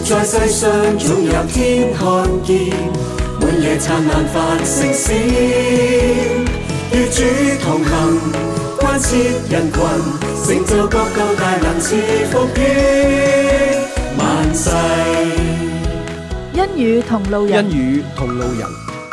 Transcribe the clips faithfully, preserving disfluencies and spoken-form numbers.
在世上總有天看見，滿夜燦爛繁星閃，與主同行，關切人群，成就各個大能賜福於萬世。 恩雨同路人， 恩雨同路人。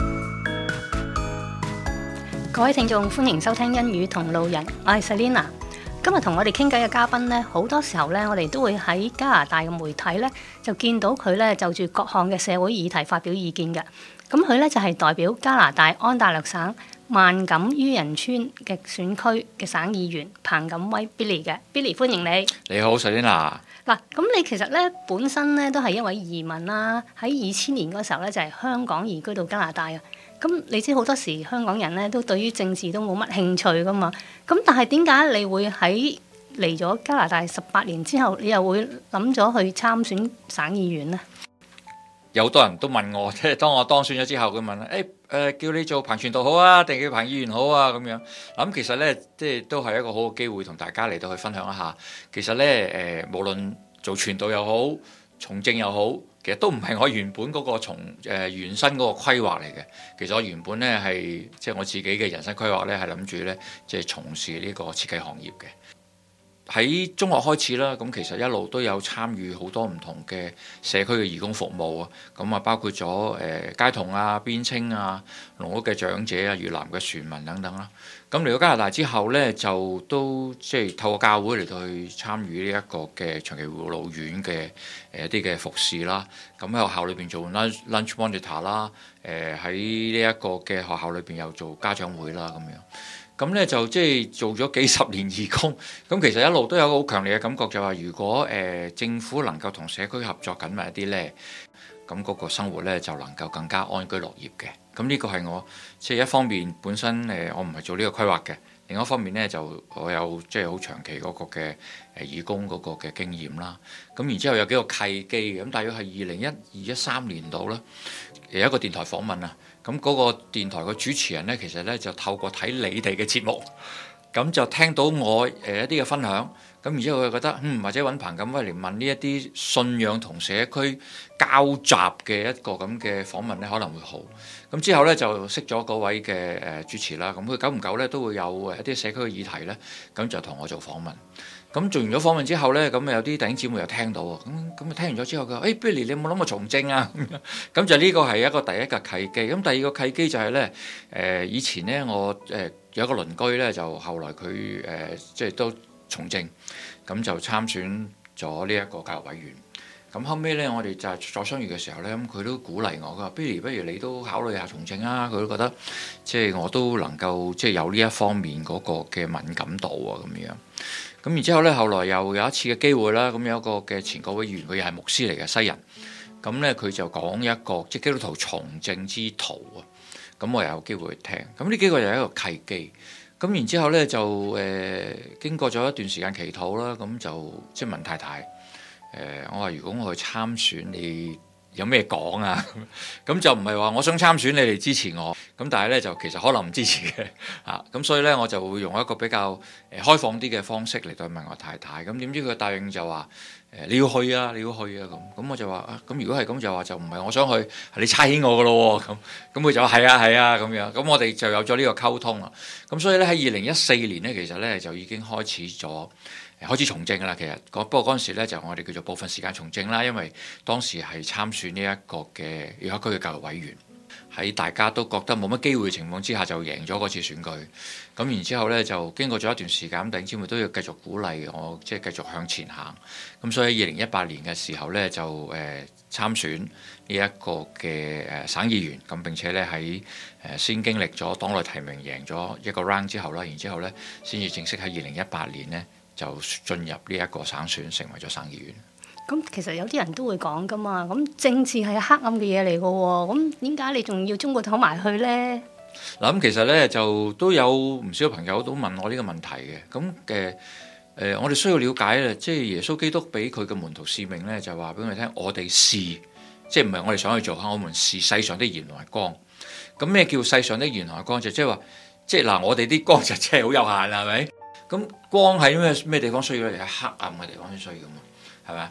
各位聽眾，歡迎收聽恩雨同路人，我係 Selina。今日同我哋傾偈嘅嘉賓呢，好多時候呢，我哋都會喺加拿大嘅媒體呢，就見到佢呢就住各項嘅社會議題發表意見嘅。咁佢呢就係代表加拿大安大略省萬錦漁人村嘅選區嘅省議員彭錦威 Billy 嘅。Billy， 歡迎你。 你好 Selina。 嗱，咁你其實咧本身咧都係一位移民啦，喺二千年嗰時候咧就係香港移居到加拿大啊。咁你知好多時香港人咧都對於政治都冇乜興趣噶嘛。咁但係點解你會喺嚟咗加拿大十八年之後，你又會諗咗去參選省議員呢？ 有好多人都問我，即係當我當選咗之後，佢問誒誒、欸呃、叫你做彭傳道好啊，定叫彭議員好啊咁樣。咁其實咧，即係都係一個好嘅機會，同大家嚟到去分享一下。其實咧，誒、呃、無論做傳道又好，從政又好，其實都唔係我原本嗰個從誒、呃、原生嗰個規劃嚟嘅。其實我原本咧係即係我自己嘅人生規劃咧，係諗住咧即係從事呢個設計行業嘅。喺中學開始啦，咁其實一路都有參與好多唔同嘅社區嘅義工服務啊，咁啊包括咗誒、呃、街童啊、邊青啊、農屋嘅長者啊、越南嘅船民等等啦。咁嚟到加拿大之後呢，就都即係透過教會嚟到去參與呢一個嘅長期護老院嘅誒一啲嘅服侍啦。咁喺學校裏邊做 lunch lunch monitor 啦，誒喺呢一個嘅學校裏邊又做家長會啦咁樣。咁咧就即係做咗幾十年義工，咁其實一路都有個好強烈嘅感覺，就係話如果誒、呃、政府能夠同社區合作緊密一啲咧，咁嗰個生活咧就能夠更加安居樂業嘅。咁呢個係我即係一方面本身誒我唔係做呢個規劃嘅，另一方面咧就我有即係好長期嗰個嘅誒義工嗰個嘅經驗啦。咁然之後有幾個契機，咁大約係二零一二一三年度啦，有一個電台訪問啊。咁嗰個電台個主持人呢，其實呢就透過睇你哋嘅節目，咁就聽到我誒一啲嘅分享，咁然之後佢覺得嗯或者揾彭錦威嚟問呢一啲信仰同社區交集嘅一個咁嘅訪問呢可能會好。咁之後呢，就識咗嗰位嘅誒主持啦，咁佢久唔久呢都會有一啲社區嘅議題呢，咁就同我做訪問。咁做完咗訪問之後呢，咁有啲弟兄姊妹又聽到喎，咁咁聽完咗之後佢話：誒、欸、Billy 你有冇諗過從政啊？咁就呢個係一個第一個契機。咁第二個契機就係呢，誒、呃、以前呢，我誒、呃、有一個鄰居呢，就後來佢誒、呃、即係都從政，咁就參選咗呢一個教育委員。咁後尾呢，我哋就係再相遇嘅時候呢，咁佢都鼓勵我，佢話 Billy 不如你都考慮下從政啊！佢都覺得即係我都能夠即係有呢一方面嗰個嘅敏感度啊咁樣。咁然之後咧，後來又有一次嘅機會啦，咁有一個嘅前國會議員，佢又係牧師嚟嘅西人，咁咧佢就講一個即係基督徒從政之途啊，咁我又有機會去聽，咁呢幾個又係一個契機，咁然之後咧就誒、呃、經過咗一段時間祈禱啦，咁就即係問太太誒、呃，我話如果我去參選你有咩講啊？咁就唔係話我想參選你哋支持我，咁但係咧就其實可能唔支持嘅嚇，咁所以咧我就會用一個比較誒開放啲嘅方式嚟到問我太太，咁點知佢答應就話誒你要去啊，你要去啊咁，咁我就話啊，咁如果係咁就話就唔係我想去，係你差遣我噶咯喎，咁咁佢就話係啊係啊咁樣，咁我哋就有咗呢個溝通啦，咁所以咧喺二零一四年咧其實咧就已經開始咗。開始從政啦，其實不過嗰陣時咧就我哋叫做部分時間從政啦，因為當時係參選呢一個嘅粵北區嘅教育委員，喺大家都覺得冇乜機會嘅情況之下就贏咗嗰次選舉。咁然之後咧就經過咗一段時間，弟兄姊妹都要繼續鼓勵我，即係繼續向前行。咁所以喺二零一八年嘅時候咧就誒、呃、參選呢一個嘅誒省議員，咁並且咧喺誒先經歷咗黨內提名贏咗一個 round 之後啦，然之後咧先至正式喺二零一八年咧。就進入呢一個省選，成為咗省議員。 咁其實有啲人都會講噶嘛，咁政治係黑暗嘅嘢嚟嘅喎，咁點解你仲要中國走埋去呢？ 嗱，咁其實咧就都有唔少朋友都問我呢個問題嘅。咁嘅誒，我哋需要了解咧，即係耶穌基督俾佢嘅門徒使命咧，就話俾我哋聽，我哋是即係唔係我哋想去做，我們是世上的鹽同埋光。咁咩叫世上的鹽同埋光？就即係話，即係嗱，我哋啲光就真係好有限啦，係咪？咁光喺咩咩地方需要咧？係黑暗嘅地方先需要噶嘛，係咪？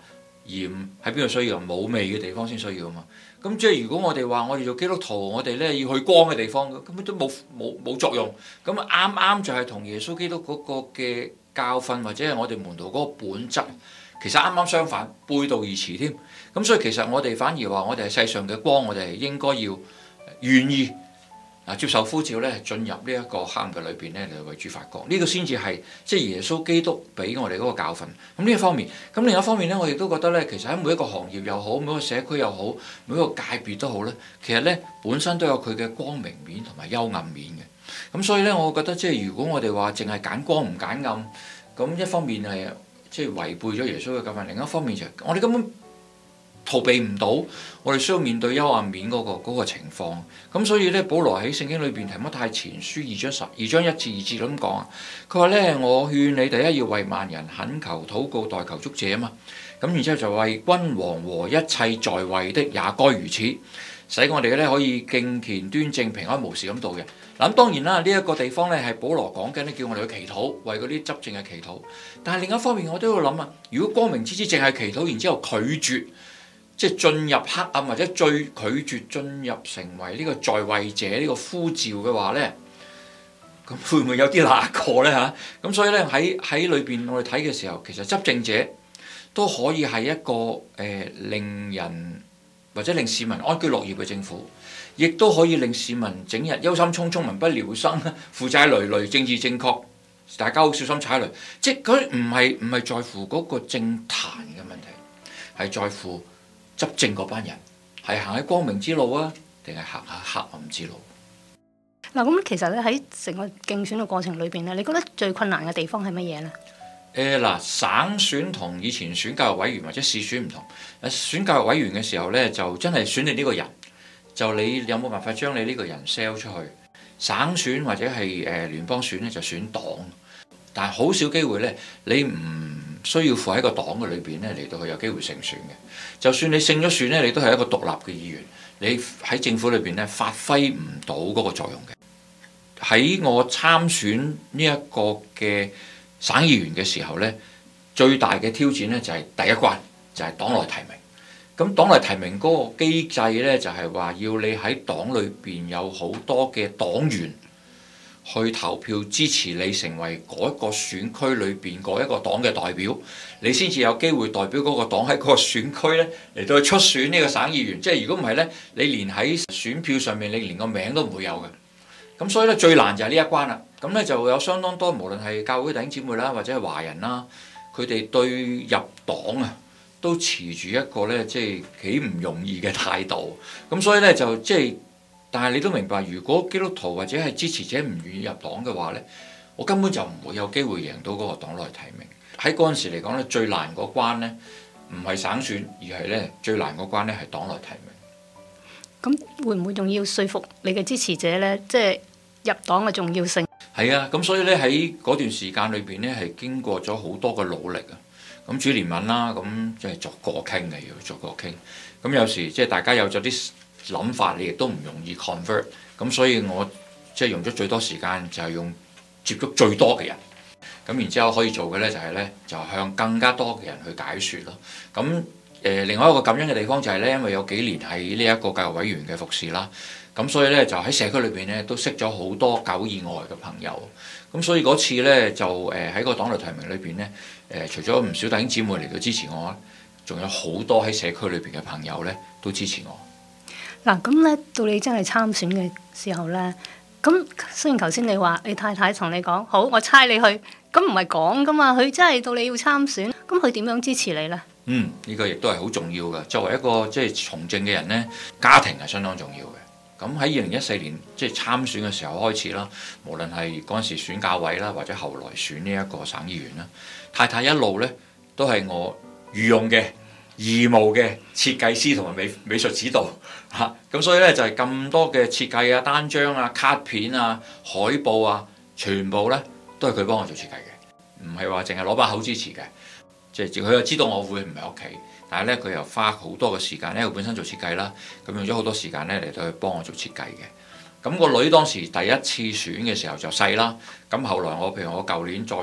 鹽喺邊度需要？冇味嘅地方先需要啊嘛。咁即係如果我哋話我哋做基督徒，我哋咧要去光嘅地方，根本都冇冇冇作用。咁啱啱就係同耶穌基督嗰個嘅教訓或者係我哋門徒嗰個本質，其實啱啱相反，背道而馳添。咁所以其實我哋反而話我哋係世上嘅光，我哋係應該要願意啊接受呼召咧，進入呢一個黑暗嘅裏邊咧嚟為主發光。呢、這個先至係即係耶穌基督俾我哋嗰個教訓。咁呢一方面，咁另一方面咧，我亦都覺得咧，其實喺每一個行業又好，每一個社區又好，每一個界別都好咧，其實咧本身都有佢嘅光明面同埋幽暗面嘅。咁所以咧，我覺得即係如果我哋話淨係揀光唔揀暗，咁一方面係即係違背咗耶穌嘅教訓，另一方面就係我哋根本逃避唔到，我哋需要面對幽暗面嗰、那個嗰、那個情況。咁所以咧，保羅喺聖經裏邊提摩太前書二章十二章一至二節咁講啊，佢話咧：我勸你第一要為萬人懇求、禱告、代求、祝謝啊嘛。咁然之後就為君王和一切在位的也該如此，使我哋咧可以敬虔端正、平安無事咁度嘅。嗱咁當然啦，呢、這、一個地方咧係保羅講緊咧，叫我哋去祈禱，為嗰啲執政嘅祈禱。但係另一方面，我都要諗啊，如果光明之子淨係祈禱，然之後拒絕。即係進入黑暗或者最拒絕進入成為呢個在位者呢個呼召嘅話咧，咁會唔會有啲難過咧嚇？咁所以咧喺喺裏邊我哋睇嘅時候，其實執政者都可以係一個誒、呃、令人或者令市民安居樂業嘅政府，亦都可以令市民整日憂心忡忡、民不聊生、負債累累、政治正確，大家好小心踩雷。即係佢唔係唔係在乎嗰個政壇嘅問題，係在乎執政嗰班人係行喺光明之路啊，定係行下黑暗之路？ 嗱，咁其實咧喺成個競選嘅過程裏邊咧，你覺得最困難嘅地方係乜嘢咧？ 誒嗱、呃，省選同以前選教育委員或者市選唔同。誒選教育委員嘅時候咧，就真係選你呢個人，就你有冇辦法將你呢個人 sell 出去？省選或者係誒聯邦選咧，就選黨，但係好少機會咧，你唔需要附喺個黨嘅裏邊咧嚟到去有機會勝選嘅。就算你勝咗選咧，你都係一個獨立嘅議員，你喺政府裏邊咧發揮唔到嗰個作用嘅。喺我參選呢一個嘅省議員嘅時候咧，最大嘅挑戰咧就係第一關，就係黨內提名。咁黨內提名嗰個機制咧，就係話要你喺黨裏邊有好多嘅黨員去投票支持你成為嗰一個選區裏邊嗰一個黨嘅代表，你先至有機會代表嗰個黨喺嗰個選區咧嚟到去出選呢個省議員。即係如果唔係咧，你連喺選票上面你連個名都唔會有嘅。咁所以咧最難就係呢一關啦。咁咧就有相當多無論係教會弟兄姊妹啦，或者係華人啦，佢哋對入黨啊都持住一個咧即係幾唔容易嘅態度。咁所以咧就即係。但係你都明白，如果基督徒或者係支持者唔願意入黨嘅話咧，我根本就唔會有機會贏到嗰個黨內提名。喺嗰陣時嚟講咧，最難嗰關咧唔係省選，而係咧最難嗰關咧係黨內提名。 咁會唔會仲要說服你嘅支持者咧？即係入黨嘅重要性？ 係啊，咁所以咧喺嗰段時間裏邊咧係經過咗好多嘅努力啊。咁主憐憫啦，咁即係逐個傾嘅，要逐個傾。咁有時即係大家有咗啲諗法，你亦都唔容易 convert， 咁所以我即係用咗最多時間就係用接觸最多嘅人，咁然之後可以做嘅咧就係咧就向更加多嘅人去解説咯。咁誒、呃、另外一個感恩嘅地方就係咧，因為有幾年喺呢一個教育委員嘅服侍啦，咁所以咧就喺社區裏邊咧都識咗好多教會以外嘅朋友，咁所以嗰次咧就誒喺、呃、個黨內提名裏邊咧誒除咗唔少弟兄姊妹嚟到支持我，仲有好多喺社區裏邊嘅朋友咧都支持我。 嗱，咁咧到你真係參選嘅時候咧，咁雖然頭先你話你太太同你講好，我差你去，咁唔係講噶嘛，佢真係到你要參選，咁佢點樣支持你咧？ 嗯，呢、這個亦都係好重要嘅。作為一個即係從政嘅人咧，家庭係相當重要嘅。咁喺二零一四年即係參選嘅時候開始啦，無論係嗰陣時選教委啦，或者後來選呢一個省議員啦，太太一路咧都係我御用嘅義務嘅設計師同埋美美術指導嚇，咁、啊、所以咧就係、是、咁多嘅設計啊、單張啊、卡片啊、海報啊，全部咧都係佢幫我做設計嘅，唔係話淨係攞把口支持嘅。即係佢又知道我會唔喺屋企，但係咧佢又花好多嘅時間咧，佢本身做設計啦，咁用咗好多時間咧嚟到去幫我做設計嘅。咁、個女當時第一次選嘅時候就細啦，咁後來我譬如我舊年再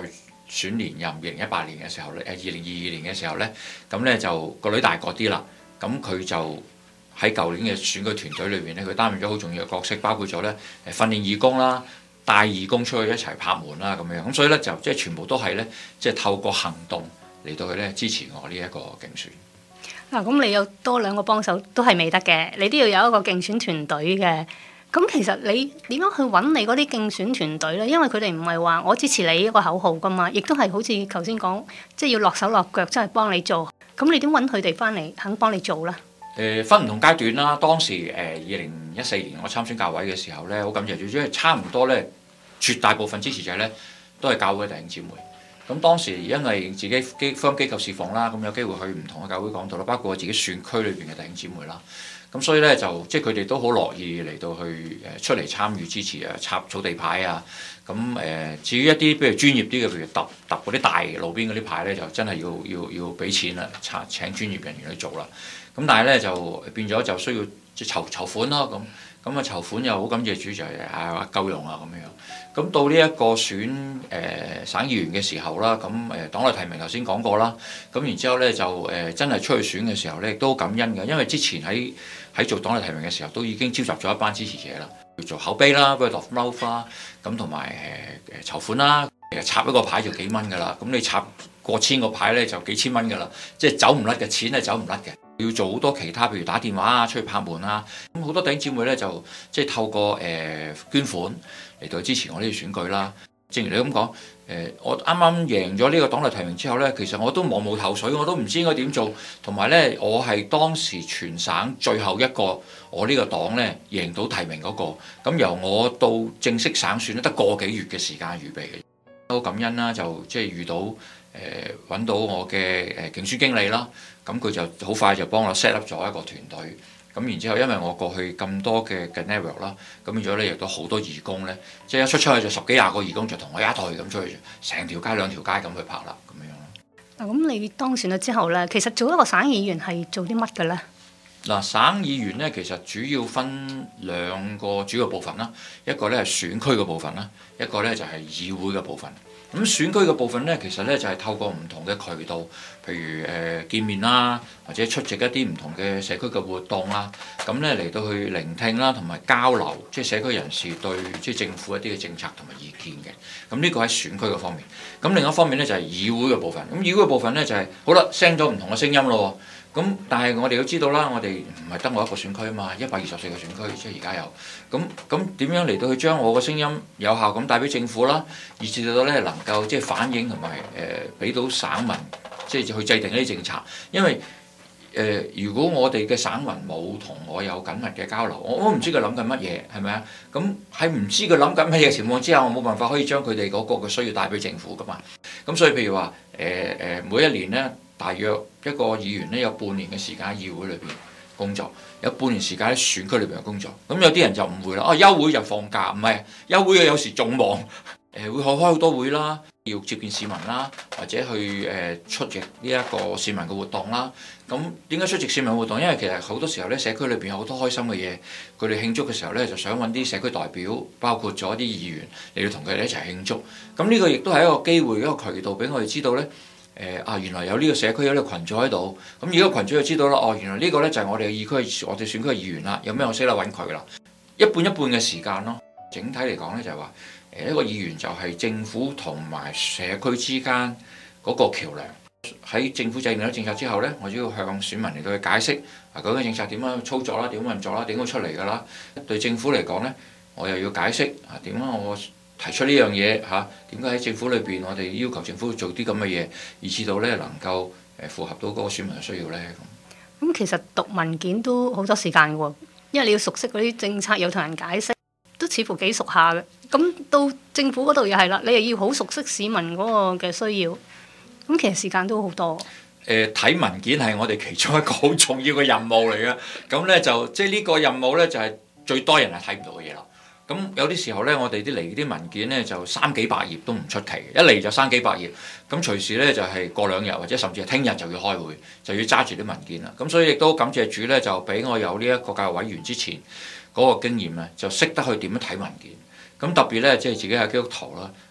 選連任二零一八年嘅時候咧，誒二零二二年嘅時候咧，咁咧就個女大個啲啦，咁佢就喺舊年嘅選舉團隊裏邊咧，佢擔任咗好重要嘅角色，包括咗咧誒訓練義工啦，帶義工出去一齊拍門啦咁樣，咁所以咧就即係全部都係咧即係透過行動嚟到去咧支持我呢一個競選。 嗱，咁你有多兩個幫手都係未得嘅，你都要有一個競選團隊嘅。咁其實你點樣去揾你嗰啲競選團隊咧？因為佢哋唔係話我支持你一個口號噶嘛，亦都係好似頭先講，即係要落手落腳，真係幫你做。咁你點揾佢哋翻嚟肯幫你做咧？ 誒、呃、分唔同階段啦。當時誒二零一四年我參選教委嘅時候咧，好感謝主，因為差唔多咧，絕大部分支持者咧都係教會弟兄姊妹。咁當時因為自己機福音機構侍奉啦，咁有機會去唔同嘅教會講道啦，包括我自己選區裏邊嘅弟兄姊妹啦。咁所以咧就即係佢哋都好樂意嚟到去誒出嚟參與支持啊，插草地牌啊。咁誒、呃、至於一啲譬如專業啲嘅，譬如揼揼嗰啲大路邊嗰啲牌咧，就真係要要要俾錢啦，請請專業人員去做啦。咁但係咧就變咗就需要即係籌籌款咯。咁咁啊籌款又好感謝主，就係啊夠用啊咁樣。咁到呢一個選誒、呃、省議員嘅時候啦，咁誒黨內提名頭先講過啦。咁然之後咧就誒、呃、真係出去選嘅時候咧，亦都好感恩嘅，因為之前喺喺做黨內提名嘅時候，都已經召集咗一班支持者啦，要做口碑啦 word of mouth 啦，咁同埋誒誒籌款啦。其實插一個牌就幾蚊㗎啦，咁你插過千個牌咧就幾千蚊㗎啦，即係走唔甩嘅錢係走唔甩嘅。要做好多其他，譬如打電話啊、出去拍門啊，咁好多弟兄姊妹咧就即係透過誒、呃、捐款嚟到支持我呢個選舉啦。正如你咁講，誒、呃、我啱啱贏咗呢個黨內提名之後咧，其實我都茫無頭緒，我都唔知應該點做。同埋咧，我係當時全省最後一個我呢個黨咧贏到提名嗰、那個，咁由我到正式省選咧得個幾月嘅時間預備嘅。好感恩啦，就即係遇到誒揾、呃、到我嘅誒競選經理啦，咁佢就好快就幫我 set up 咗一個團隊。咁然之後，因為我過去咁多嘅嘅 network 啦，咁變咗咧亦都好多義工咧，即係一出出去就十幾廿個義工就同我一隊咁出去，成條街兩條街咁去拍啦，咁樣咯。 嗱，咁你當選咗之後咧，其實做一個省議員係做啲乜嘅咧？ 嗱，省議員咧其實主要分兩個主要部分啦，一個咧係選區嘅部分啦，一個咧就係議會嘅部分。咁選區嘅部分咧，其實咧就係透過唔同嘅渠道，譬如誒、呃、見面啦，或者出席一啲唔同嘅社區嘅活動啦，咁咧嚟到去聆聽啦，同埋交流，即係社區人士對即係政府一啲嘅政策同埋意見嘅。咁呢個喺選區嘅方面。咁另一方面咧就係議會嘅部分。咁議會嘅部分咧就係、是、好啦，聲咗唔同嘅聲音咯。咁但係我哋都知道啦，我哋唔係得我一個選區啊嘛，一百二十四個選區，即係而家有。咁咁點樣嚟到去將我嘅聲音有效咁帶俾政府啦，以至到咧能夠即係反映同埋誒俾到省民，即係去制定呢啲政策。因為誒、呃，如果我哋嘅省民冇同我有緊密嘅交流，我我唔知佢諗緊乜嘢，係咪啊？咁喺唔知佢諗緊乜嘢嘅情況之下，我冇辦法可以將佢哋嗰個嘅需要帶俾政府噶嘛。咁所以譬如話誒誒，每一年咧，大約一個議員咧有半年嘅時間喺議會裏邊工作，有半年時間喺選區裏邊嘅工作。咁有啲人就誤會啦，哦、啊、休會就放假，唔係休會有時仲忙，誒、呃、會開開好多會啦，要接見市民啦，或者去誒、呃、出席呢一個市民嘅活動啦。咁點解出席市民活動？因為其實好多時候咧，社區裏邊有好多開心嘅嘢，佢哋慶祝嘅時候咧，就想揾啲社區代表，包括咗啲議員嚟到同佢哋一齊慶祝。咁呢個亦都係一個機會，一個渠道俾我哋知道咧。誒啊！原來有呢個社區有呢個群組喺度，咁而家群組就知道啦。哦，原來呢個咧就係我哋嘅議區，我哋選區嘅議員啦。有咩我識得揾佢啦？一半一半嘅時間咯。整體嚟講咧，就係話誒一個議員就係政府同埋社區之間嗰個橋梁。喺政府制定咗政策之後咧，我都要向選民嚟到去解釋啊，究竟政策點樣操作啦，點樣運作啦，點樣出嚟㗎啦。對政府嚟講咧，我又要解釋啊，點樣我提出呢樣嘢嚇？點解喺政府裏邊，我哋要求政府做啲咁嘅嘢，以至到咧能夠誒符合到嗰個選民嘅需要咧？咁咁其實讀文件都好多時間喎，因為你要熟悉嗰啲政策，又同人解釋，都似乎幾熟下嘅。咁到政府嗰度又係啦，你又要好熟悉市民嗰個嘅需要，咁其實時間都好多。 誒睇、呃、文件係我哋其中一個好重要嘅任務嚟嘅。咁咧就即係呢個任務咧就係、是、最多人係睇唔到嘅嘢啦。咁有啲時候咧，我哋啲嚟啲文件咧就三幾百頁都唔出奇，一嚟就三幾百頁，咁隨時咧就係、是、過兩日或者甚至係聽日就要開會，就要揸住啲文件啦。咁所以亦都感謝主咧，就俾我有呢一個教育委員之前嗰個經驗咧，就識得去點樣睇文件。咁特別咧，即係自己係基督徒啦，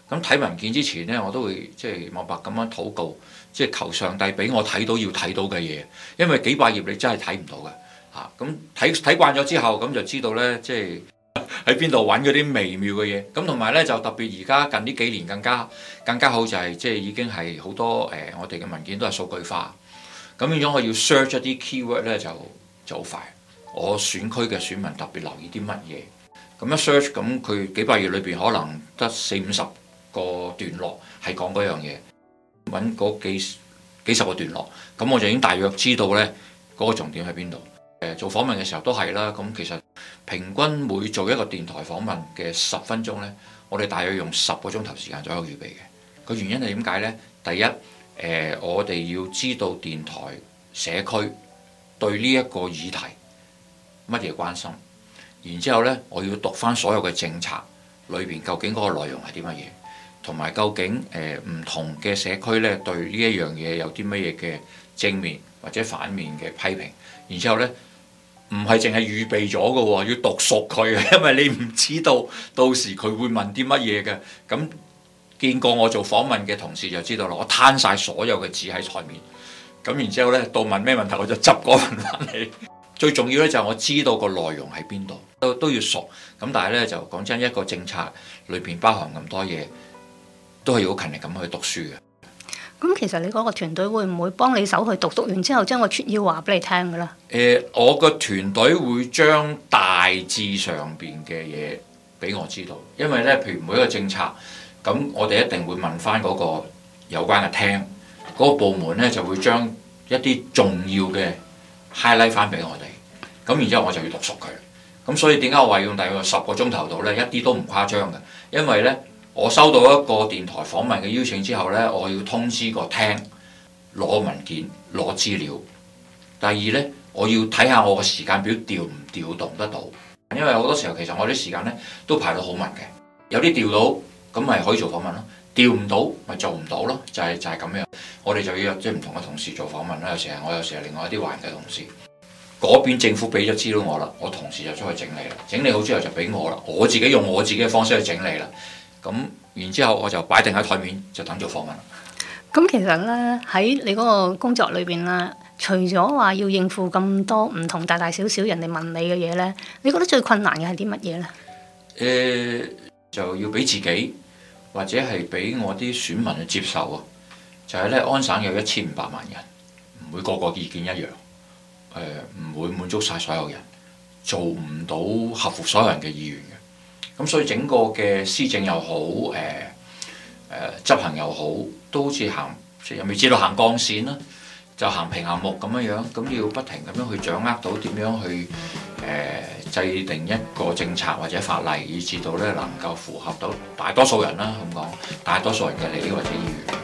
咁睇文件之前呢，我都會即係默默咁樣禱告，即係求上帝俾我睇到要睇到嘅嘢，因為幾百頁你真係睇唔到嘅嚇。咁睇睇慣咗之後，咁就知道呢，即係喺邊度揾嗰啲微妙嘅嘢。咁同埋呢，就特別而家近呢幾年更加更加好，就係即係已經係好多誒、呃，我哋嘅文件都係數據化。咁變咗我要 search 一啲 keyword 呢，就就好快。我選區嘅選民特別留意啲乜嘢？咁一 search，咁佢幾百頁裏邊可能得四五十個段落係講嗰樣嘢，揾嗰幾幾十個段落，咁我就已經大約知道呢嗰個重點喺邊度。誒做訪問嘅時候都係啦，咁其實平均每做一個電台訪問嘅十分鐘呢，我哋大約用十個鐘頭時間左右預備嘅。個原因係點解呢？第一，誒、呃、我哋要知道電台社區對呢一個議題乜嘢關心，然之後呢，我要讀翻所有嘅政策裏邊究竟嗰個內容係啲乜嘢。同埋究竟誒唔同嘅社區咧對呢一樣嘢有啲乜嘢嘅正面或者反面嘅批評，然之後咧唔係淨係預備咗嘅喎，要讀熟佢嘅，因為你唔知道到時佢會問啲乜嘢嘅。咁見過我做訪問嘅同事就知道啦，我攤晒所有嘅紙喺台面，咁然之後咧到問咩問題我就執嗰份翻嚟。最重要咧就係我知道個內容喺邊度，都都要熟。咁但係咧就講真，一個政策裏邊包含咁多嘢，都係要好勤力咁去讀書嘅。 咁其實你嗰個團隊會唔會幫你手去讀？讀完之後將個撮要話俾你聽㗎啦？ 誒、呃，我個團隊會將大致上邊嘅嘢俾我知道，因為咧，譬如每一個政策，咁我哋一定會問翻嗰個有關嘅廳，嗰、嗰個部門咧就會將一啲重要嘅 highlight 翻俾我哋，咁然之後我就要讀熟佢。咁所以點解我話用大約十個鐘頭度咧，一啲都唔誇張嘅，因為咧。我收到一個電台訪問嘅邀請之後呢，我要通知個廳攞文件、攞資料。第二呢，我要睇下我個時間表調唔調動得到，因為好多時候其實我啲時間呢都排到好密嘅。有啲調到咁咪可以做訪問咯，調唔到咪做唔到咯，就係、是、就係、是、咁樣。我哋就要約即係唔同嘅同事做訪問啦。有時係我，有時係另外一啲環嘅同事。嗰邊政府俾咗資料我啦，我同事就出去整理啦。整理好之後就俾我啦，我自己用我自己嘅方式去整理啦。咁然之後我就擺定喺台面，就等做訪問。 咁其實咧喺你嗰個工作裏邊啦，除咗話要應付咁多唔同大大小小人哋問你嘅嘢咧，你覺得最困難嘅係啲乜嘢咧？ 誒、呃，就要俾自己或者係俾我啲選民去接受啊。就係、是、咧，安省有一千五百萬人，唔會個個意見一樣，誒、呃，唔會滿足晒所有人，做唔到合乎所有人嘅意願嘅。咁所以整個嘅施政又好，誒、呃、誒、呃、執行又好，都好似行又未知道行鋼線啦，就行平衡木咁樣樣，咁要不停咁樣去掌握到點樣去誒、呃、制定一個政策或者法例，以至到咧能夠符合到大多數人啦，咁講大多數人嘅利益或者意願。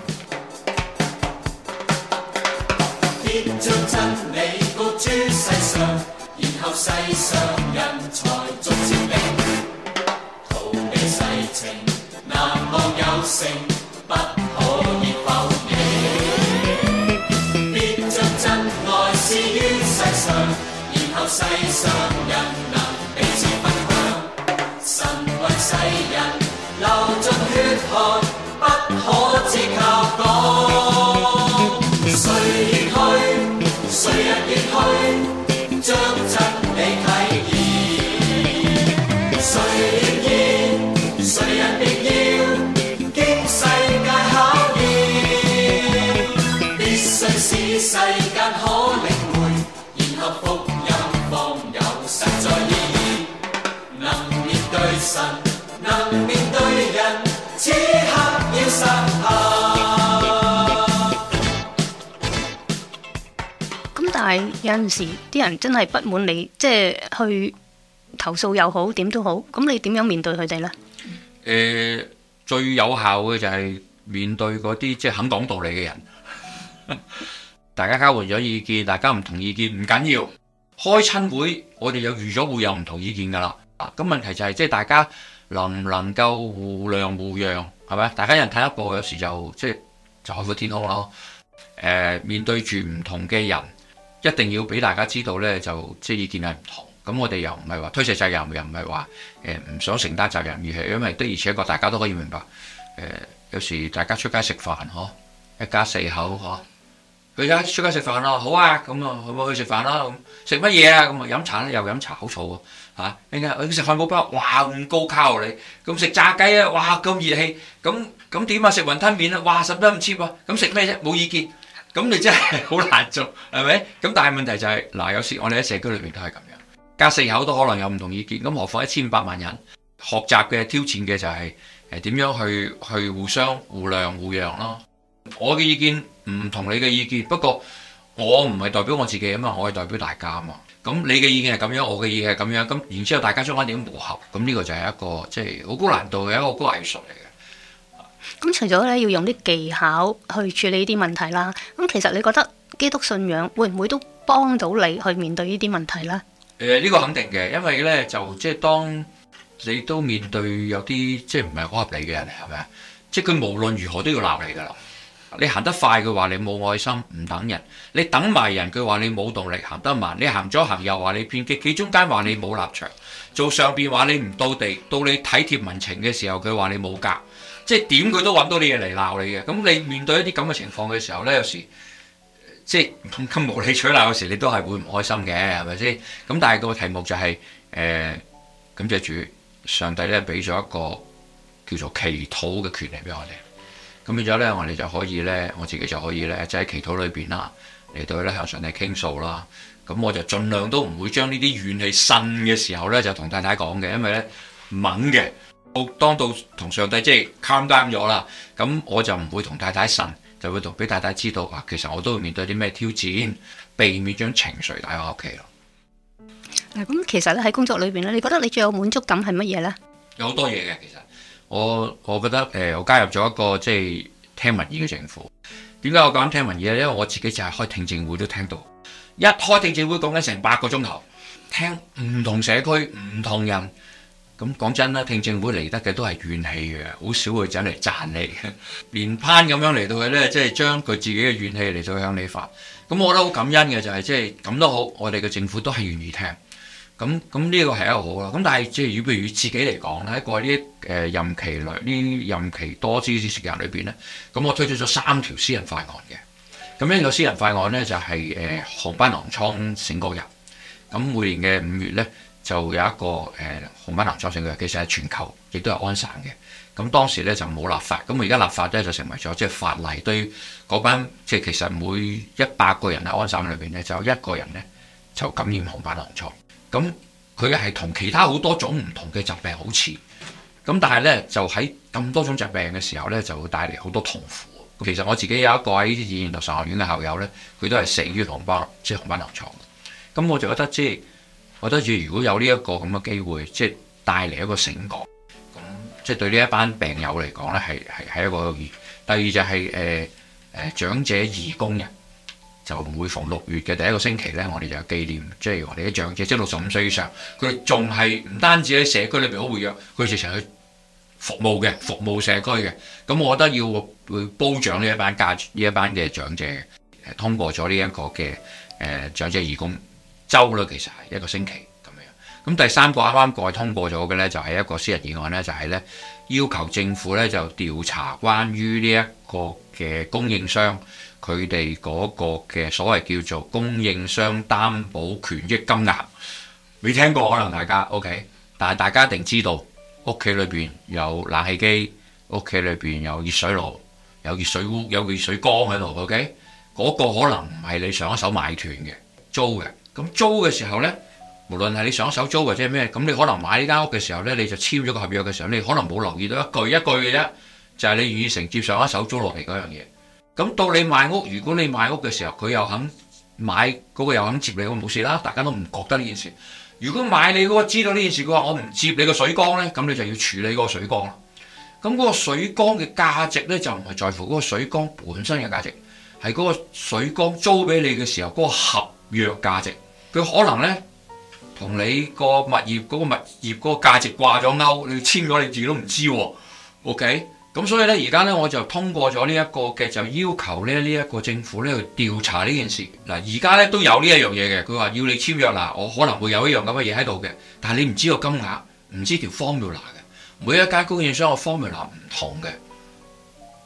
必將真理告諸世上，然後世上人才逐漸定。世情難望有成，不可以否認。必將真愛施於世上，然後世上人能彼此分享。神為世人流盡血汗，不可只靠講。誰言去？誰人言去？將真理體現。誰願意？誰人亦要經世界考驗，必須使世間可領會，然後福音方有實在意義。能面對神，能面對人，此刻要實行。 咁但係有陣時啲人真係不滿你，即係去投訴又好，點都好，咁你點樣面對佢哋呢？ 誒、呃、最有效嘅就係面對嗰啲即係肯講道理嘅人，大家交換咗意見，大家唔同意見唔緊要，開親會我哋就預咗會有唔同意見㗎啦。咁問題就係、是、即係大家能唔能夠互諒互讓，係咪？大家一人睇一步，有時就即係就海闊天空咯。誒、呃、面對住唔同嘅人，一定要俾大家知道呢，就即係意見係唔同。咁我哋又唔係話推卸責任，又唔係話誒唔想承擔責任，而係因為的而且確大家都可以明白， 呃、有時大家出街食飯嗬，一家四口嗬。佢而家出街食飯咯，好啊，咁啊，去去食飯啦，咁食乜嘢啊？咁啊飲茶咧，又飲茶，好嘈喎嚇！點解？佢食漢堡包，哇咁高卡喎你，咁食炸雞啊，哇咁熱氣，咁咁點啊？食雲吞麵啊，哇十得咁 cheap 啊，咁食咩啫？冇意見，咁你真係好難做，係咪？咁但係問題就係、是、嗱，有時我哋喺社區裏邊都係咁樣，家四口都可能有唔同意見，咁何況一千五百萬人學習嘅挑戰嘅就係誒點樣去去互相互諒互讓咯。我嘅意見唔同你嘅意見，不過我唔係代表我自己啊嘛，我係代表大家啊嘛。咁你嘅意見係咁樣，我嘅意見係咁樣，咁然之後大家中間點磨合，咁呢個就係一個即係好高難度嘅一個高藝術嚟嘅。 咁除咗咧要用啲技巧去處理呢啲問題啦，咁其實你覺得基督信仰會唔會都幫到你去面對呢啲問題咧？誒、 呃，呢、呢個肯定嘅，因為咧就即係當你都面對有啲即係唔係好合理嘅人，係咪啊？即係佢無論如何都要鬧你㗎啦。你行得快嘅話，你冇愛心，唔等人；你等埋人，佢話你冇動力，行得慢。你行咗行又話你偏激，企中間話你冇立場，做上邊話你唔到地，到你體貼民情嘅時候，佢話你冇格，即係點佢都揾到啲嘢嚟鬧你嘅。咁你面對一啲咁嘅情況嘅時候呢，有時即係咁無理取鬧，有時你都係會唔開心嘅，係咪先？咁但係個題目就係、是、誒、呃，感謝主，上帝咧俾咗一個叫做祈禱嘅權利俾我哋。咁變咗咧，我哋就可以咧，我自己就可以咧，就喺祈禱裏邊啦，嚟到咧向上帝傾訴啦。咁我就盡量都唔會將呢啲怨氣呻嘅時候咧，就同太太講嘅，因為咧猛嘅，當到同上帝即係 calm down 咗啦，咁我就唔會同太太呻，就會同俾太太知道啊，其實我都會面對啲咩挑戰，避免將情緒帶返屋企咯。 咁其實咧喺工作裏邊咧，你覺得你最有滿足感係乜嘢咧？ 有好多嘢嘅其實。我我覺得誒、呃，我加入咗一個即係聽民意嘅政府。點解我講聽民意咧？因為我自己就係開聽證會都聽到，一開聽證會講緊成八個鐘頭，聽唔同社區唔同人。咁講真啦，聽證會嚟得嘅都係怨氣嘅，好少會走嚟讚你嘅，連番咁樣嚟到去咧，即係將佢自己嘅怨氣嚟到向你發。咁我覺得好感恩嘅就係、是、即係咁都好，我哋嘅政府都係願意聽。咁咁呢個係一個好啦，咁但係即係如譬如自己嚟講咧，喺過啲誒任期內呢任期多啲時間裏邊咧，咁我推出咗三條私人法案嘅。咁呢個私人法案咧就係、是、誒、呃、紅斑狼瘡醒覺日。咁每年嘅五月咧就有一個誒、呃、紅斑狼瘡醒覺日，其實係全球亦都係安省嘅。咁當時咧就冇立法，咁而家立法咧就成為咗即係法例，對嗰班即係其實每一百個人喺安省裏邊咧就有一個人咧就感染紅斑狼瘡。咁佢係同其他好多種唔同嘅疾病好似，咁但係咧就喺咁多種疾病嘅時候咧，就會帶嚟好多痛苦。其實我自己有一個喺以前讀神學院嘅校友咧，佢都係死於紅斑，即係紅斑狼瘡。咁我就覺得即係，我覺得如果有呢一個咁嘅機會，即係帶嚟一個醒覺，咁即係對呢一班病友嚟講咧，係係係一個意義。第二就係誒誒長者義工人。就每逢六月嘅第一個星期咧，我哋就有紀念，即係我哋啲長者，即係六十五歲以上，佢哋仲係唔單止喺社區裏邊好活躍，佢直情去服務嘅，服務社區嘅。咁我覺得要會褒獎呢一班家呢一班嘅長者嘅，通過咗呢一個嘅誒、呃、長者義工週啦，其實係一個星期咁樣。咁第三個啱啱過去通過咗嘅咧，就係、是、一個私人議案咧，就係、是、咧要求政府咧就調查關於呢一個嘅供應商。佢哋嗰個嘅所謂叫做供應商擔保權益金額，未聽過可能大家 OK， 但係大家一定知道屋企裏邊有冷氣機，屋企裏邊有熱水爐，有熱水壺，有熱水缸喺度 OK， 嗰個可能唔係你上一手買斷嘅租嘅，咁租嘅時候呢，無論係你上一手租或者係咩，咁你可能買呢間屋嘅時候呢，你就簽咗個合約嘅時候，你可能冇留意到一句一句嘅啫，就係、是、你願意承接上一手租落嚟嗰樣嘢。咁到你買屋，如果你買屋嘅時候，佢又肯買嗰、嗰個又肯接你，我冇事啦，大家都唔覺得呢件事。如果買你嗰個知道呢件事嘅話，我唔接你個水缸呢，咁你就要處理嗰個水缸啦。咁嗰個水缸嘅價值呢，就唔係在乎嗰個水缸本身嘅價值，係嗰個水缸租俾你嘅時候嗰、嗰個合約價值。佢可能呢，同你個物業嗰、嗰個物業嗰個價值掛咗鈎，你簽咗你自己都唔知喎。OK。咁所以咧，而家咧我就通過咗呢一個嘅，就要求咧呢一個政府咧去調查呢件事。嗱，而家咧都有呢一樣嘢嘅，佢話要你簽約嗱，我可能會有一樣咁嘅嘢喺度嘅，但係你唔知個金額，唔知條 formula 嘅，每一間供應商個 formula 唔同嘅。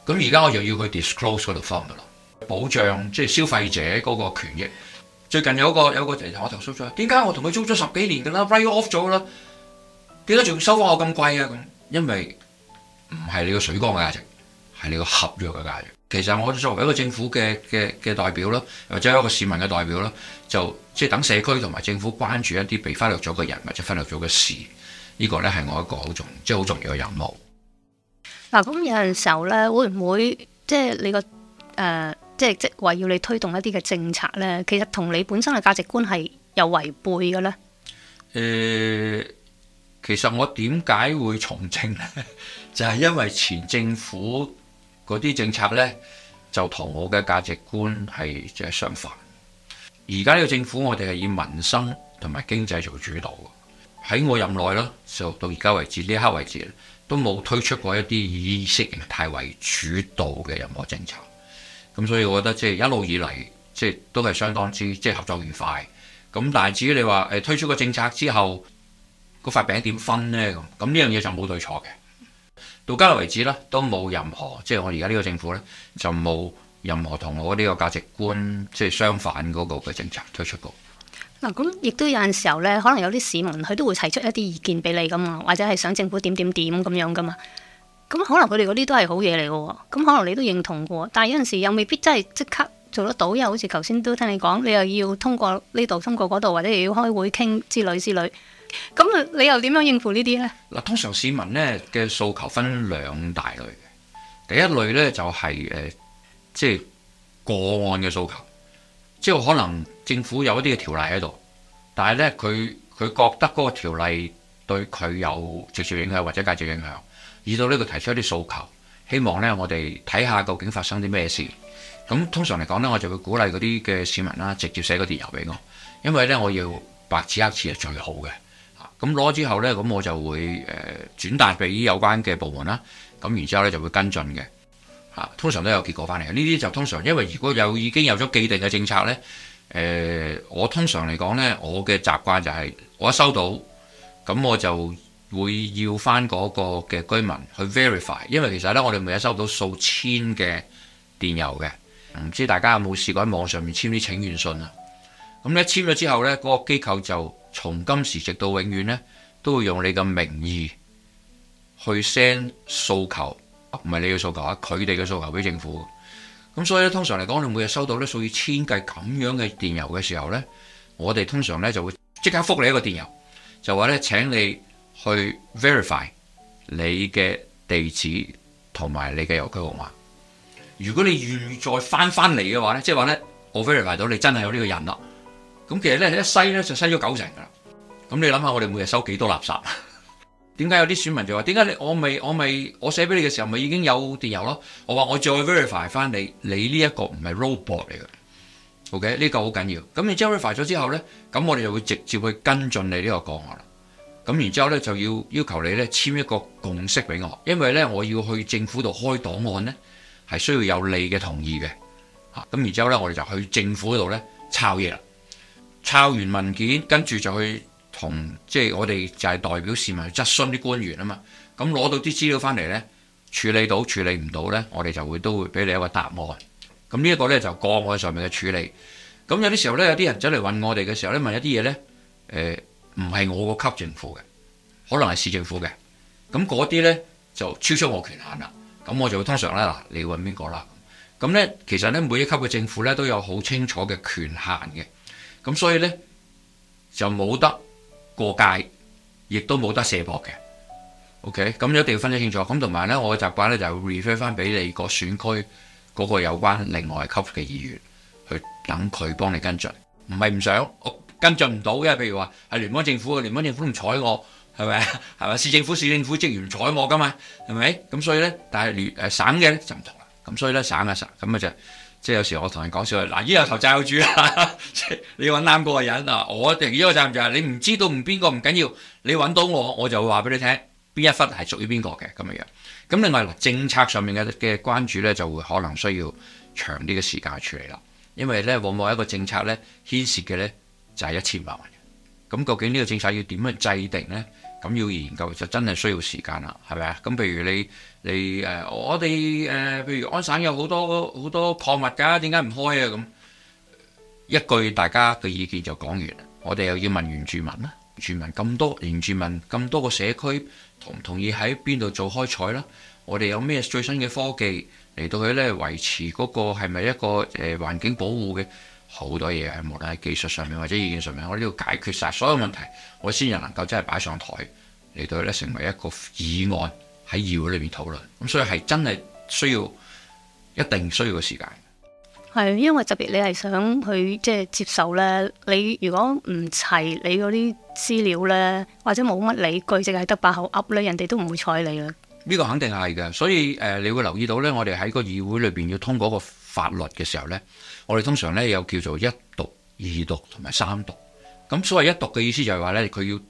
咁而家我就要佢 disclose 嗰度方度啦，保障即係消費者嗰個權益。最近有個有個人同我投訴咗，點解我同佢租咗十幾年㗎啦 ，write off 咗啦，點解仲收翻我咁貴啊？咁因為唔係你個水缸嘅價值，係你個合約嘅價值。其實我作為一個政府嘅嘅嘅代表啦，或者一個市民嘅代表啦，就即係等社區同埋政府關注一啲被忽略咗嘅人或者忽略咗嘅事，呢、這個咧係我一個好重即係好重要嘅任務。 嗱，咁有陣時候咧，會唔會即係你個誒、呃、即係即話要你推動一啲嘅政策咧，其實同你本身嘅價值觀係有違背嘅咧？誒、 呃，其實我點解會從政咧？就係因為前政府嗰啲政策咧，就同我嘅價值觀係即係相反。而家呢個政府，我哋係以民生同埋經濟做主導。喺我任內啦，就到而家為止呢一刻為止，都冇推出過一啲以意識形態為主導嘅任何政策。咁所以我覺得即係一路以嚟，即係都係相當之即係合作愉快。咁但係至於你話誒推出個政策之後，個塊餅點分呢？咁咁呢樣嘢就冇對錯嘅。到今日為止咧，都冇任何即係我而家呢個政府咧，就冇任何同我呢個價值觀即係相反嗰個嘅政策推出過。 嗱，咁亦都有陣時候咧，可能有啲市民佢都會提出一啲意見俾你噶嘛，或者係想政府點點點咁樣噶嘛。咁可能佢哋嗰啲都係好嘢嚟嘅喎，咁可能你都認同嘅喎，但係有陣時又未必真係即刻做得到，又好似頭先都聽你講，你又要通過呢度通過嗰度，或者又要開會傾之類之類。咁你又點樣應付呢啲呢？ 嗱，通常市民呢嘅訴求分兩大類嘅，第一類呢就係、是、誒、呃，即係個案嘅訴求，即係可能政府有一啲嘅條例喺度，但係呢，佢佢覺得嗰個條例對佢有直接影響或者間接影響，以到呢個提出一啲訴求，希望呢我哋睇下究竟發生啲咩事。咁通常嚟講呢，我就會鼓勵嗰啲嘅市民啦，直接寫個電郵俾我，因為呢，我要白紙黑字係最好嘅。咁攞之後呢，咁我就會誒、呃、轉達俾有關嘅部門啦。咁然之後呢，就會跟進嘅嚇，通常都有結果翻嚟。呢啲就通常，因為如果有已經有咗既定嘅政策呢，誒、呃、我通常嚟講呢，我嘅習慣就係、是、我一收到，咁我就會要翻嗰個嘅居民去 verify，因為其實呢，我哋每日收到數千嘅電郵嘅，唔知大家有冇試過喺網上面簽啲請願信啊？咁咧簽咗之後呢，嗰、那個機構就從今時直到永遠呢，都會用你嘅名義去 send 訴求，唔係你嘅訴求啊，佢哋嘅訴求俾政府。咁所以咧，通常嚟講，你每日收到咧數以千計咁樣嘅電郵嘅時候呢，我哋通常呢就會即刻覆你一個電郵，就話呢請你去 verify 你嘅地址同埋你嘅郵局號碼。如果你願意再翻翻嚟嘅話呢，即係話呢，我 verify 到你真係有呢個人啦。咁其實咧一篩咧就篩咗九成噶啦。咁你諗下，我哋每日收幾多垃圾？點解有啲選民就話：點解你我未我未我寫俾你嘅時候咪已經有電郵咯？我話我再 verify 翻你，你呢一個唔係 robot 嚟嘅。OK， 呢個好緊要。咁你 verify 咗之後咧，咁我哋就會直接去跟進你呢個個案啦。咁然之後咧就要要求你咧簽一個共識俾我，因為咧我要去政府度開檔案咧係需要有你嘅同意嘅。嚇，咁然之後咧我哋就去政府嗰度咧抄嘢啦。抄完文件，跟住就去同即係我哋就係代表市民去質詢啲官員啊嘛。咁攞到啲資料翻嚟呢，處理到處理唔到呢，我哋就會都會俾你一個答案。咁呢一個呢，就個案上面嘅處理。咁有啲時候呢，有啲人走嚟問我哋嘅時候呢，問一啲嘢呢，誒唔係我個級政府嘅，可能係市政府嘅。咁嗰啲呢，就超出我權限啦。咁我就會通常呢，嗱，你要揾邊個啦？咁呢，其實呢，每一級嘅政府呢，都有好清楚嘅權限嘅。咁所以呢，就冇得過界，亦都冇得卸膊嘅。OK，咁一定要分得清楚。咁同埋呢，我嘅習慣呢，就 refer 翻俾你個選區嗰個有關另外級嘅議員去等佢幫你跟進。唔係唔想我跟進唔到，因為譬如話係聯邦政府嘅，聯邦政府唔睬我，係咪啊？係咪市政府市政府職員唔睬我噶嘛？係咪？咁所以呢，但係聯誒省嘅呢，就唔同啦。咁所以呢，省啊省咁啊就。即係有時我同人講笑，嗱，依有頭債有主啦，即係你揾啱嗰個人啊！我定依個責任就係你唔知道唔邊個唔緊要，你揾到我，我就會話俾你聽邊一忽係屬於邊個嘅咁嘅樣。咁另外政策上面嘅嘅關注咧，就會可能需要長啲嘅時間去處理啦。因為咧，往往一個政策咧牽涉嘅咧就係一千百萬人。咁究竟呢個政策要點樣制定咧？ 咁要研究就真係需要時間啦，係咪啊？咁譬如你你誒、呃，我哋誒、呃，譬如安省有好多好多礦物㗎，點解唔開啊？咁一句大家嘅意見就講完，我哋又要問原住民啦，原住民咁多，原住民咁多個社區同唔同意喺邊度做開採啦？我哋有咩最新嘅科技嚟到去咧維持嗰個係咪一個誒、呃、環境保護嘅？好多嘢係無論喺技術上面或者意見上面，我哋要解決晒所有問題，我先至能夠真係擺上台嚟到咧成為一個議案喺議會裏面討論。咁所以係真係需要一定需要嘅時間。 係因為特別你係想去即係接受咧，你如果唔齊你嗰啲資料咧，或者冇乜理據，淨係得把口噏咧，人哋都唔會睬你啦。 呢個肯定係嘅，所以誒、呃，你會留意到咧，我哋喺個議會裏邊要通過個法律嘅時候咧，我哋通常咧有叫做一讀、二讀同埋三讀。咁所謂一讀嘅意思就係話咧，佢要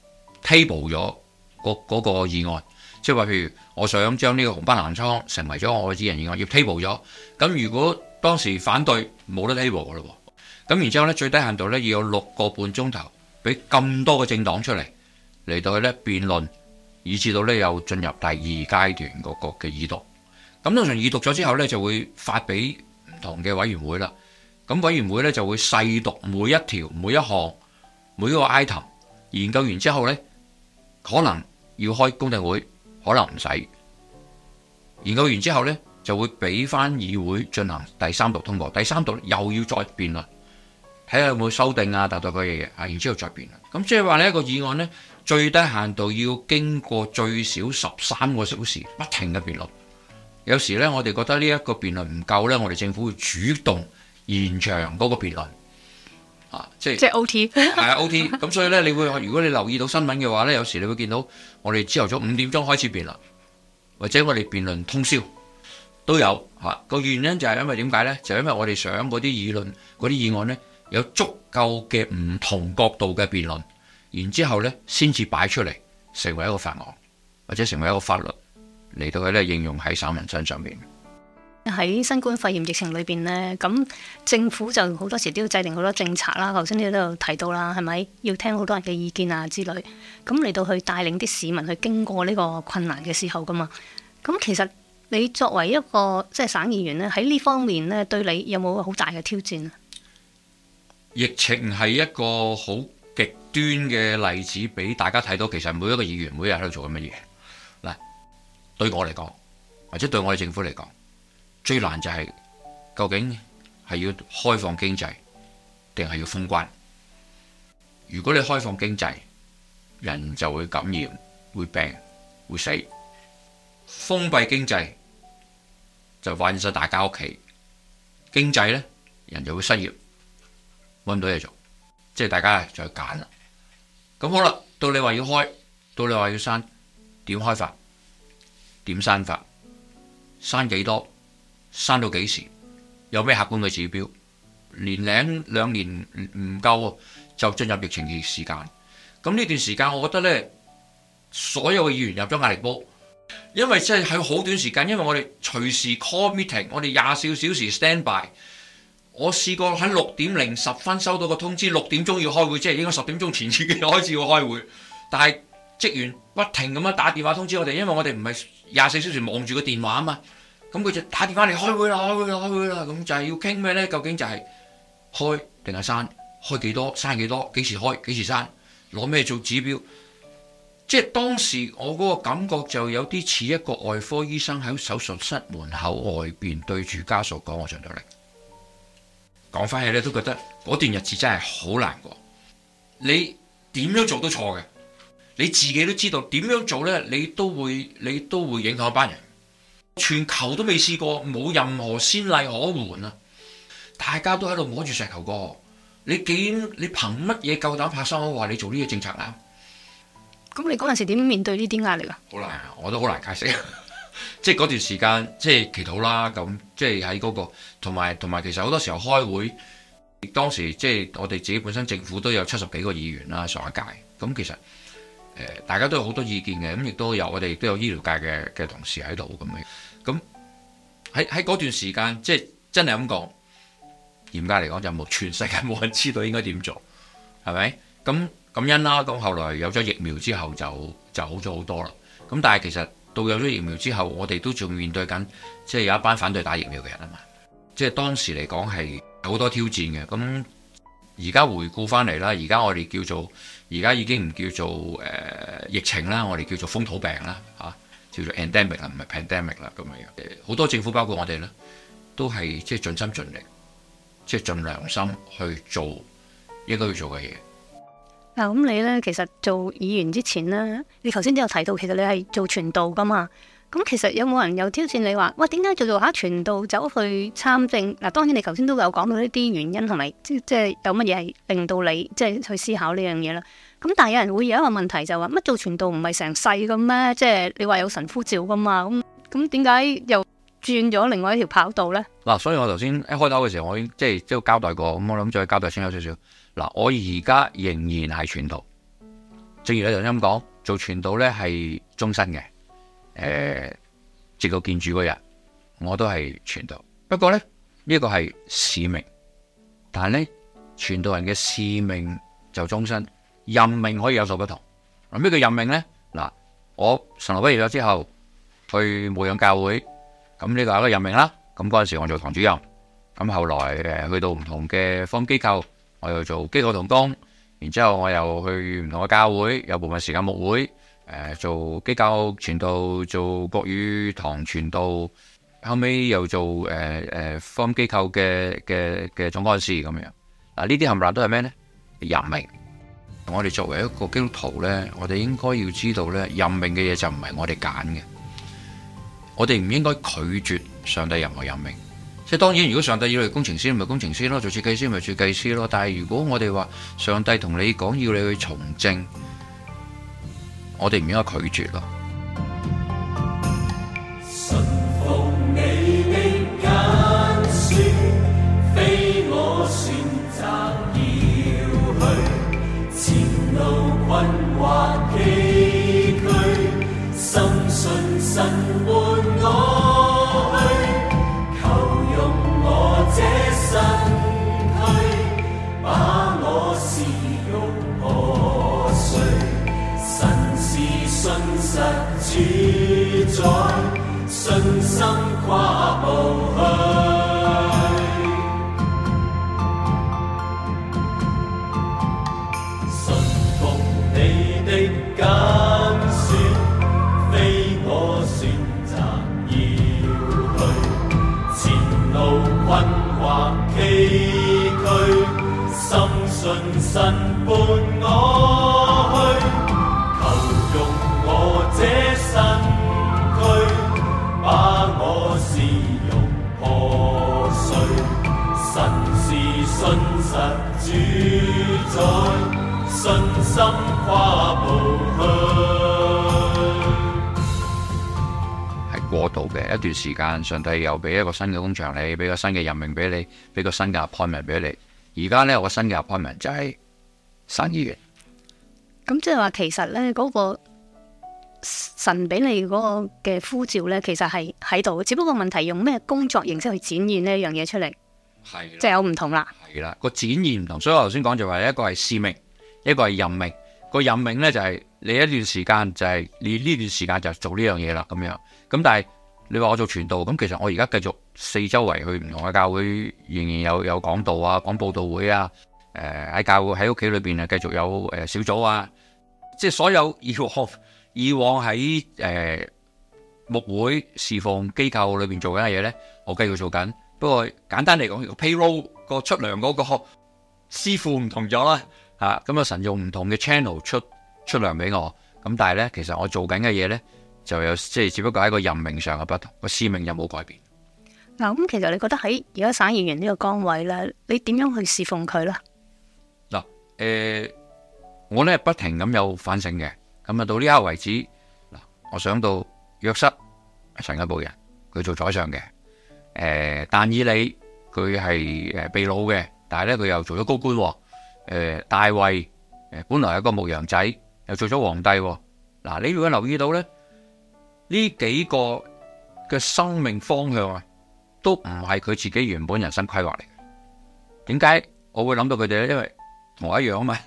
table 咗嗰嗰個議案，即係話譬如我想將呢個紅斑狼瘡成為咗我嘅私人議案，要 table 咗。咁如果當時反對，冇得 table 噶咯。咁然之後咧，最低限度咧要有六個半鐘頭，俾咁多個政黨出嚟嚟到去咧辯論。以至到咧又進入第二階段嗰個嘅議讀，咁通常議讀咗之後咧就會發俾唔同嘅委員會啦。咁委員會咧就會細讀每一條、每一項、每一個 item，研究完之後咧，可能要開公聽會，可能唔使。研究完之後咧就會俾翻議會進行第三讀通過，第三讀又要再辯論，睇下有冇修訂啊，等等嗰啲嘢啊，然之後再辯論。咁即係話呢一個議案咧。最低限度要經過最少十三個小時不停嘅辯論。有時呢，我哋覺得呢一個辯論唔夠呢，我哋政府會主動延長嗰個辯論。啊，即係即係 O T 係啊 O T。咁所以呢，你會如果你留意到新聞嘅話呢，有時你會見到我哋朝頭早五點鐘開始辯論，或者我哋辯論通宵都有嚇。個原因就係因為點解呢？就係因為我哋想嗰啲議論嗰啲議案呢，有足夠嘅唔同角度嘅辯論。然之後咧，先至擺出嚟，成為一個法案，或者成為一個法律嚟到佢咧應用喺省民身上面。 喺新冠肺炎疫情裏邊呢，咁政府就好多時都要制定好多政策啦。頭先你都有提到啦，係咪要聽好多人嘅意見啊之類？咁嚟到去帶領啲市民去經過呢個困難嘅時候噶嘛？咁其實你作為一個即係省議員呢，喺呢方面呢，對你有冇好大嘅挑戰啊？ 疫情係一個好極端嘅例子俾大家睇到，其實每一個議員每日喺度做緊乜嘢嗱？對我嚟講，或者對我哋政府嚟講，最難就係究竟係要開放經濟定係要封關？如果你開放經濟，人就會感染、會病、會死；封閉經濟就困晒大家屋企，經濟呢，人就會失業，搵唔到嘢做。即係大家就去揀啦，咁好啦。到你話要開，到你話要刪，點開法？點刪法？刪幾多？刪到幾時？有咩客觀嘅指標？年零兩年唔夠就進入疫情嘅時間。咁呢段時間，我覺得呢，所有嘅議員入咗壓力煲，因為真係喺好短時間，因為我哋隨時 call meeting，我哋廿四小時 stand by。我試過喺六點零十分收到個通知，六點鐘要開會，即係應該十點鐘前已經開始要開會。但係職員不停咁樣打電話通知我哋，因為我哋唔係廿四小時望住個電話啊嘛。咁佢就打電話嚟開會啦，開會啦，開會啦。咁就係要傾咩呢？究竟就係開定係刪？開幾多？刪幾多？幾時開？幾時刪？攞咩做指標？即係當時我嗰個感覺就有啲似一個外科醫生喺手術室門口外邊對住家屬講我盡咗力。講翻起咧，都覺得嗰段日子真係好難過。你點樣做都錯嘅，你自己都知道點樣做呢，你都會你都會影響一班人。全球都未試過，冇任何先例可援啊！大家都喺度摸住石頭過。你點你憑乜嘢夠膽拍心口話你做呢個政策啊？ 咁你嗰陣時點面對呢啲壓力啊？ 好難，我都好難解釋。即係嗰段時間，即係祈禱啦，咁即係喺嗰個，同埋同埋，其實好多時候開會，當時即係我哋自己本身政府都有七十幾個議員啦，上一屆，咁其實誒、呃、大家都有好多意見嘅，咁亦都有我哋亦都有醫療界嘅嘅同事喺度咁樣，咁喺喺嗰段時間，即係真係咁講，嚴格嚟講就冇全世界冇人知道應該點做，係咪？咁感恩啦。咁後來有咗疫苗之後就就好咗好多啦。咁但係其實到有咗疫苗之後，我哋都仲面對緊，即係有一班反對打疫苗嘅人啊嘛。即係當時嚟講係好多挑戰嘅。咁而家回顧翻嚟啦，而家我哋叫做而家已經唔叫做誒、呃、疫情啦，我哋叫做風土病啦嚇、啊，叫做 endemic 啦，唔係 pandemic 啦咁樣。好多政府包括我哋咧，都係即係盡心盡力，即係盡良心去做應該要做嘅嘢。 嗱，咁你咧其實做議員之前咧，你頭先都有提到，其實你係做傳道噶嘛。咁其實有冇人有挑戰你話，喂，點解做做下傳道走去參政？嗱，當然你頭先都有講到呢啲原因同埋，即即係有乜嘢係令到你即係去思考呢樣嘢啦。咁但係有人會有一個問題就話，乜做傳道唔係成世嘅咩？即係你話有神呼召噶嘛？咁咁點解又轉咗另外一條跑道咧？ 嗱，所以我頭先一開頭嘅時候，我已經即係即係交代過，咁我諗再交代清楚少少。嗱，我而家仍然係傳道，正如你頭先咁講，做傳道咧係終身嘅。誒、呃，直到見主嗰日，我都係傳道。不過咧，呢、這個係使命，但係咧，傳道人嘅使命就終身，任命可以有所不同。咁咩叫任命咧？嗱，我神學畢業咗之後去牧養教會，咁呢個係一個任命啦。咁嗰陣時我做堂主任，咁後來誒去到唔同嘅福音機構，我又做機構同工，然之後我又去唔同嘅教會，有部分時間牧會。誒、呃，做機構傳道，做國語堂傳道，後尾又做誒誒福音機構嘅嘅嘅總幹事咁樣。嗱，呢啲冚唪唥都係咩咧？任命。我哋作為一個基督徒咧，我哋應該要知道咧，任命嘅嘢就唔係我哋揀嘅，我哋唔應該拒絕上帝任何任命。即係當然，如果上帝要你工程師，咪工程師咯；做設計師，咪設計師咯。但係如果我哋話上帝同你講要你去從政，我哋唔應該拒絕咯。 順服你的揀選，非我選擇要去，前路困惑崎嶇，深信神伴我去，求用我這身軀，把我使用破碎。信實主宰，信心跨步去。順服你的揀選，非我選擇要去，前路困惑崎嶇，深信神伴我去。用我這身軀，把我使用破碎，神是信實主宰，信心跨步去。 係過渡嘅一段時間，上帝又俾一個新嘅工場你，俾個新嘅任命俾你，俾個新嘅 appointment 俾你。而家咧，我個新嘅 appointment 就係省議員。 咁即係話，其實咧嗰、那個神俾你嗰個嘅呼召咧，其實係喺度，只不過問題用咩工作形式去展現呢一樣嘢出嚟， 係即係有唔同啦。 係啦，個展現唔同，所以我頭先講就話一個係使命，一個係任命。個任命咧就係、是、你一段時間就係、是、你呢段時間就做呢樣嘢啦，咁樣。咁但係你話我做傳道，咁其實我而家繼續四周圍去唔同嘅教會，仍然有有講道啊，講佈道會啊。誒、呃、喺教會喺屋企裏邊啊，繼續有誒、呃、小組啊，即係所有以往以往喺誒牧會侍奉機構裏邊做緊嘅嘢咧，我繼續做緊。不過簡單嚟講，個 payroll 個出糧嗰個師傅唔同咗啦嚇，咁啊神用唔同嘅 channel 出出糧俾我。咁但係咧，其實我做緊嘅嘢咧就有即係只不過喺個任命上嘅不同，個使命有冇改變？ 嗱，咁其實你覺得喺而家省議員呢個崗位咧，你點樣去侍奉佢咧？ 嗱，誒，我咧不停咁有反省嘅，咁啊到呢刻為止，嗱，我想到約瑟神嘅僕人，佢做宰相嘅，誒，但以理佢係誒被擄嘅，但係咧佢又做咗高官，誒，大衛誒本來係個牧羊仔，又做咗皇帝，嗱，你如果留意到咧，呢幾個嘅生命方向啊，都唔係佢自己原本人生規劃嚟嘅。點解我會諗到佢哋咧？因為同我一樣啊嘛，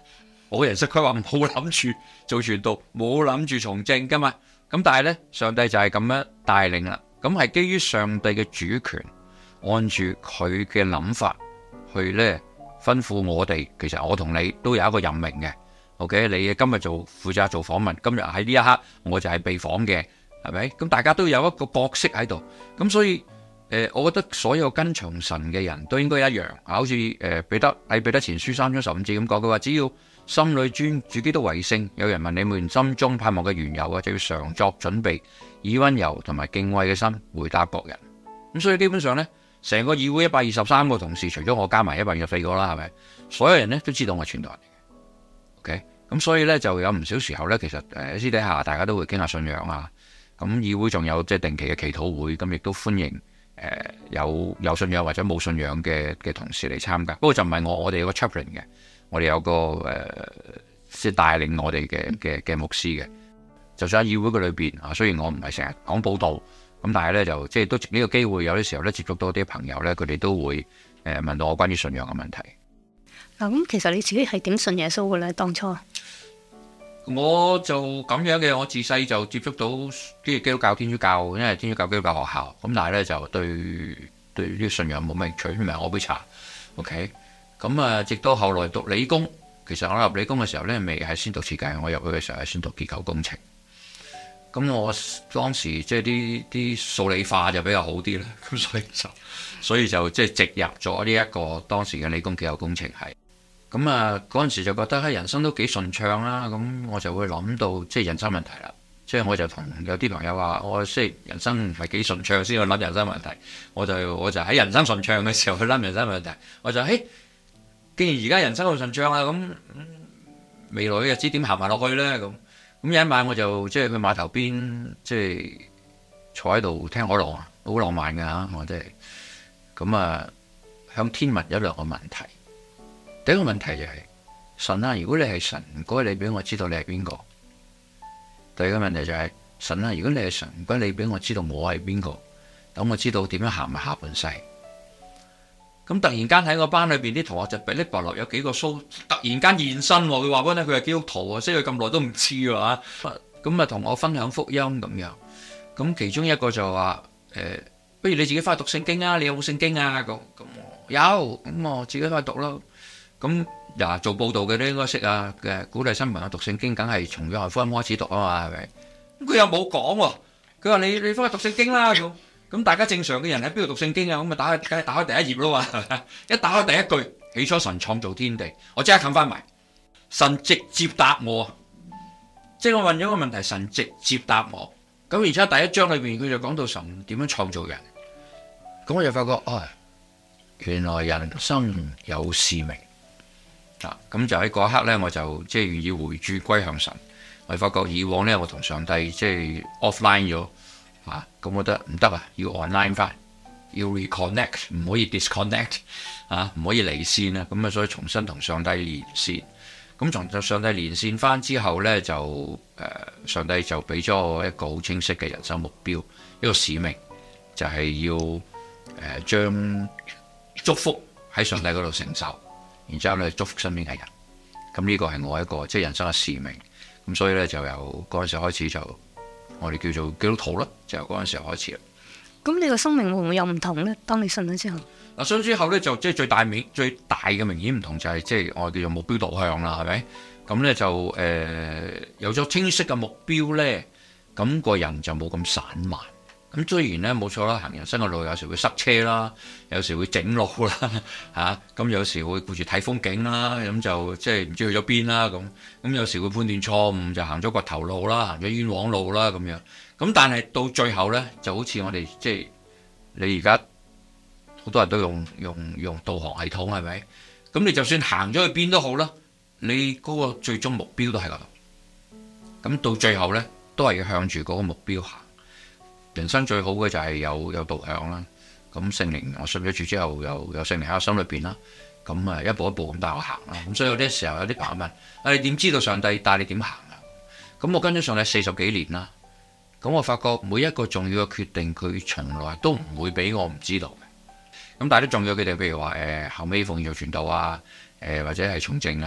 我人生規劃冇諗住做傳道，冇諗住從政噶嘛。咁但係呢，上帝就係咁樣帶領啦。咁係基於上帝嘅主權，按住佢嘅諗法去呢吩咐我哋。其實我同你都有一個任命嘅。OK，你今日做負責做訪問，今日喺呢一刻我就係被訪嘅，係咪？咁大家都有一個角色喺度。咁所以誒、呃，我覺得所有跟從神嘅人都應該一樣。好似誒彼得喺彼得前書三章十五節咁講，佢話只要心裏尊主基督為聖，有人問你們心中盼望嘅緣由啊，就要常作準備，以溫柔同埋敬畏嘅心回答各人。咁所以基本上呢，成個議會一百二十三個同事，除咗我加埋一百二十四個啦，係咪？所有人呢都知道我係傳道人嚟嘅。OK，咁所以呢，就有唔少時候呢，其實誒私底下大家都會傾下信仰啊。咁議會仲有即係定期嘅祈禱會，咁亦都歡迎誒、呃、有有信仰或者冇信仰嘅嘅同事嚟參加。不過就唔係我，我哋有個 chaplain 嘅。我哋有個誒，即係帶領我哋嘅嘅嘅牧師嘅，就算喺議會嘅裏邊啊。雖然我唔係成日講報道，咁但係咧就即係都呢個機會，有啲時候咧接觸到啲朋友咧，佢哋都會誒問到我關於信仰嘅問題。 嗱，咁其實你自己係點信耶穌嘅咧？當初我就咁樣嘅，我自細就接觸到啲基督教、天主教，因為天主教基督教學校，咁但係咧就對對呢個信仰冇咩興趣，唔係我杯茶。OK。咁啊，直到後來讀理工，其實我入理工嘅時候呢，未係先讀設計，我入去嘅時候係先讀結構工程。咁我當時即係啲啲數理化就比較好啲啦，咁所以就所以就即係直入咗呢一個當時嘅理工結構工程系。咁啊，嗰陣時就覺得喺人生都幾順暢啦，咁我就會諗到即係人生問題啦。即係我就同有啲朋友話，我即係人生唔係幾順暢先去諗人生問題。我就我就喺人生順暢嘅時候去諗人生問題。我就嘿。既然而家人生好順暢啊，咁未來嘅日子點行埋落去呢？咁咁有一晚我就即係去碼頭邊，即係坐喺度聽海浪啊，好浪漫㗎嚇！我真係咁啊，向天問有兩個問題。第一個問題就係、是、神啊，如果你係神，唔該你俾我知道你係邊個。第二個問題就係、是、神啊，如果你係神，唔該你俾我知道我係邊個，等我知道點樣行埋下半世。咁突然間喺個班裏邊啲同學就噼哩啪啦有幾個蘇突然間現身喎，佢話俾我聽佢係基督徒啊，識佢咁耐都唔知喎。咁啊同我分享福音咁樣。咁其中一個就話誒、呃，不如你自己翻去讀聖經啊，你有冇聖經啊？咁咁有，咁我自己翻去讀咯。咁嗱做報道嘅都應該識啊嘅，鼓勵新聞啊讀聖經，梗係從約翰福音開始讀啊嘛，係咪？咁佢又冇講喎，佢話你你翻去讀聖經啦咁。咁大家正常嘅人喺邊度讀聖經啊？咁咪打開，梗係打開第一頁咯嘛，係咪？一打開第一句，起初神創造天地，我即刻冚翻埋。神直接答我，即係我問咗個問題，神直接答我。咁而且第一章裏邊佢就講到神點樣創造人，咁我就發覺，哎，原來人生有使命啊！咁就喺嗰一刻咧，我就即係願意回轉歸向神。我發覺以往咧，我同上帝即係 offline 咗。啊，咁我覺得唔得啊，要 online 翻，要 reconnect， 唔可以 disconnect， 啊，唔可以離線啊，咁啊，所以重新同上帝連線。咁從上帝連線翻之後呢，就誒、呃、上帝就俾咗我一個好清晰嘅人生目標，一個使命，就係、是、要誒、呃、將祝福喺上帝嗰度承受，然之後咧祝福身邊嘅人。咁呢個係我一個即係、就是、人生嘅使命。咁所以呢，就由嗰陣時開始就。我哋叫做基督徒啦，就嗰陣時候開始啦。咁你個生命會唔會有唔同呢？當你信咗之後， 嗱，信咗之後咧，就即係最大明最大嘅明顯唔同就係即係我哋叫做目標導向啦，係咪？咁咧就誒、呃、有咗清晰嘅目標咧，咁個人就冇咁散漫。咁雖然咧冇錯啦，行人生嘅路有時會塞車啦，有時會整路啦，嚇咁有時會顧住睇風景啦，咁就即係唔知去咗邊啦咁。咁有時會判斷錯誤，就行咗掘頭路啦，行咗冤枉路啦咁樣。咁但係到最後咧，就好似我哋即係你而家好多人都用用用導航系統係咪？咁你就算行咗去邊都好啦，你嗰個最終目標都喺嗰度。咁到最後咧，都係要向住嗰個目標行。人生最好嘅就係有有導向啦，咁聖靈我信咗主之後，有有聖靈喺我心裏邊啦，咁啊一步一步咁帶我行啦。咁所以有啲時候有啲朋友問：啊，你點知道上帝帶你點行啊？咁我跟咗上帝四十幾年啦，咁我發覺每一個重要嘅決定，佢從來都唔會俾我唔知道嘅。咁但係啲重要嘅決定，譬如話誒後尾奉獻做傳道啊，誒或者係從政啊，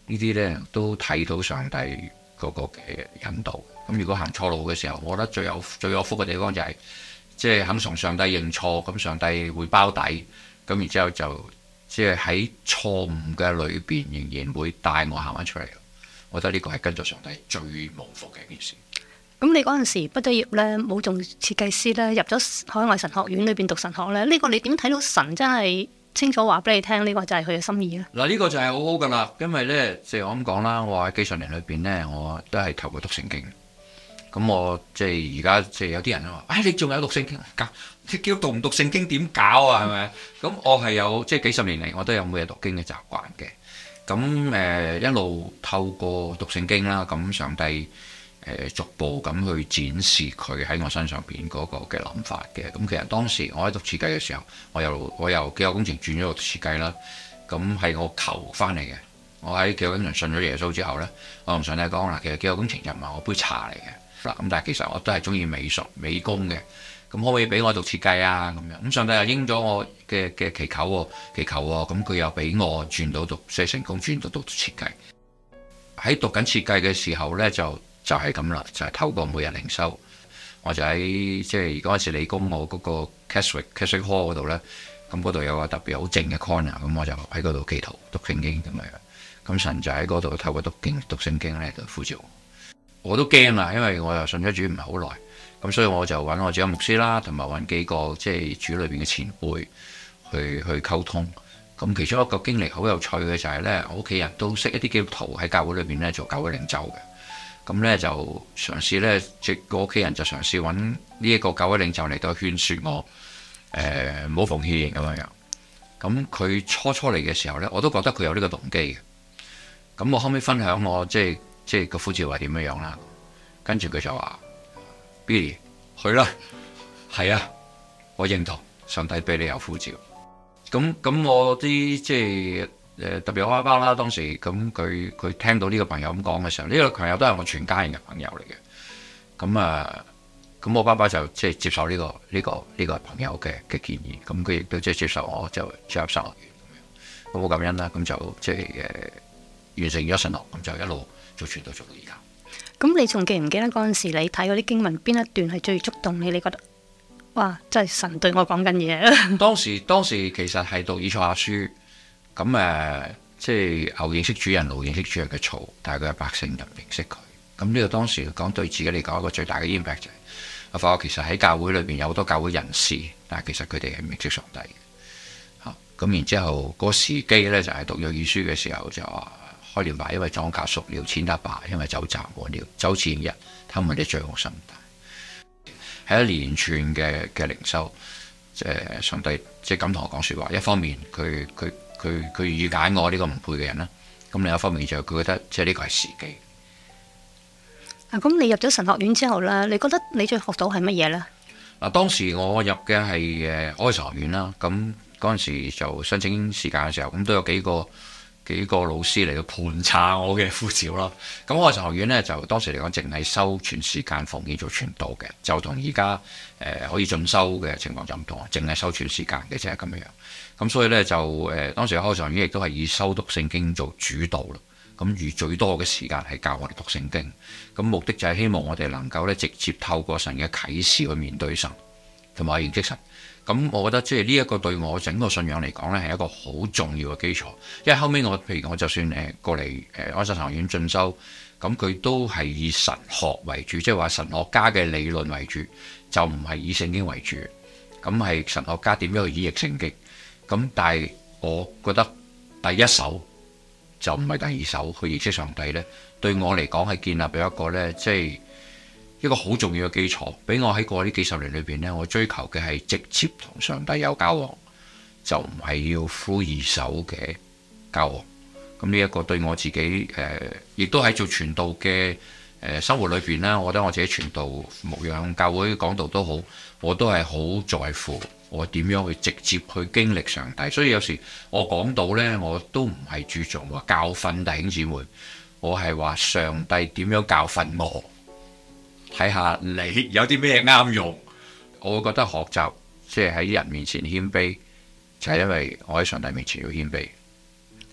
呢啲呢都睇到上帝嗰個嘅引導。咁如果行錯路嘅時候，我覺得最有最有福嘅地方就係即係肯從上帝認錯，咁上帝會包底，咁然之後就即係喺錯誤嘅裏邊仍然會帶我行翻出嚟。我覺得呢個係跟住上帝最蒙福嘅一件事。 咁你嗰陣時畢咗業咧，冇做設計師咧，入咗海外神學院裏邊讀神學咧，呢、這個你點睇到神真係清楚話俾你聽？呢、這個就係佢嘅心意咧。 嗱，呢個就係好好噶啦，因為咧即係我咁講啦，我喺幾十年裏邊咧，我都係透過讀聖經。咁我即係而家即係有啲人話，唉、哎，你仲有讀聖經搞？你叫讀唔讀聖經點搞啊？係咪？咁我係有即係幾十年嚟，我都有每日讀經嘅習慣嘅。咁誒、呃、一路透過讀聖經啦，咁上帝誒、呃、逐步咁去展示佢喺我身上邊嗰個嘅諗法嘅。咁其實當時我喺讀設計嘅時候，我由我由結構工程轉咗讀設計啦。咁係我求翻嚟嘅。我喺結構工程信咗耶穌之後咧，我同上帝講啦，其實結構工程就唔係我杯茶嚟嘅。嗱，咁但係其實我都係中意美術美工嘅，咁可唔可以俾我讀設計啊？咁樣，咁上帝又應咗我嘅嘅祈求喎，祈求喎，咁佢又俾我轉到讀社成功，轉到讀設計。喺讀緊設計嘅時候呢，就就係咁啦，就係、是、透過每日靈修，我就喺即係嗰陣時理工我嗰個 Keswick Keswick Hall 嗰度呢，咁嗰度有個特別好靜嘅 corner，咁我就喺嗰度祈禱讀聖經咁樣，咁神就喺嗰度透過讀經讀聖經呢，就呼召我。我都驚啦，因為我又信咗主唔係好耐，咁所以我就揾我自己牧師啦，同埋揾幾個即係主裏邊嘅前輩去去溝通。咁其中一個經歷好有趣嘅就係呢，我屋企人都識一啲基督徒喺教會裏邊呢做教會領袖嘅，咁呢，就嘗試呢，即係個屋企人就嘗試揾呢一個教會領袖嚟到勸説我，誒唔好奉獻咁樣。咁佢初初嚟嘅時候呢，我都覺得佢有呢個動機嘅。咁我後尾分享我即係。即係個呼召係點樣樣啦，跟住佢就話 Billy 去啦，係啊，我認同上帝俾你有呼召。咁咁我啲即係誒特別我阿爸啦，當時咁佢佢聽到呢個朋友咁講嘅時候，呢、這個朋友都係我全家人嘅朋友嚟嘅。咁啊，咁我爸爸就即係接受呢、這個呢、這個呢、這個朋友嘅嘅建議，咁佢亦都即係接受我就加入神學院咁樣。咁好感恩啦，咁就即係誒、呃、完成咗神學，咁就一路。做傳道做到而家。 咁你仲記唔記得嗰陣時你睇嗰啲經文邊一段係最觸動你？你覺得哇，真係神對我講緊嘢。 當時當時其實係讀以賽亞書，咁誒、呃、即係牛認識主人，驢認識主人嘅槽，但係佢嘅百姓就唔認識佢。咁呢個當時講對自己嚟講一個最大嘅 impact 就係、是，我發覺其實喺教會裏邊有好多教會人士，但係其實佢哋係唔認識上帝嘅。嚇，咁然之後嗰個時機咧就係、是、讀約珥書嘅時候就話。開了吧，因為莊稼熟了，踐踏吧，因為酒酩滿了，酒似日，他們的罪惡甚大。係一連串嘅嘅靈修，即係上帝即係咁同我講説話。一方面佢佢佢佢預揀我呢個唔配嘅人啦，咁另一方面就佢覺得即係呢個係時機。 啊，咁你入咗神學院之後咧，你覺得你最學到係乜嘢咧？嗱， 當時我入嘅係誒愛神學院啦，咁嗰陣時就申請時間嘅時候，咁都有幾個。幾個老師嚟到盤查我嘅呼召啦。咁我神學院呢，就當時嚟講，淨係收全時間奉獻做傳道嘅，就同而家誒可以進修嘅情況就唔同，淨係收全時間嘅，即係咁樣。咁所以呢，就誒、呃、當時開神學院亦都係以修讀聖經做主導啦。咁而最多嘅時間係教我哋讀聖經。咁目的就係希望我哋能夠咧直接透過神嘅啟示去面對神，同埋認識神。咁我覺得即係呢一個對我整個信仰嚟講呢係一個好重要嘅基礎，因為後尾我譬如我就算誒過嚟誒安神學院進修，咁佢都係以神學為主，即係話神學家嘅理論為主，就唔係以聖經為主。咁係神學家點樣去演繹聖經？咁但係我覺得第一手就唔係第二手去認識上帝呢，對我嚟講係建立咗一個呢，即係。一個好重要嘅基礎，俾我喺過呢幾十年裏邊呢，我追求嘅係直接同上帝有交往，就唔係要敷二手嘅交往。咁呢一個對我自己誒，亦、呃、都喺做傳道嘅誒、呃、生活裏邊呢，我覺得我自己傳道、牧養、教會講道都好，我都係好在乎我點樣去直接去經歷上帝。所以有時我講到呢，我都唔係注重話教訓弟兄姊妹，我係話上帝點樣教訓我。睇下你有啲咩啱用，我會覺得學習即係喺人面前謙卑，就係、是、因為我喺上帝面前要謙卑。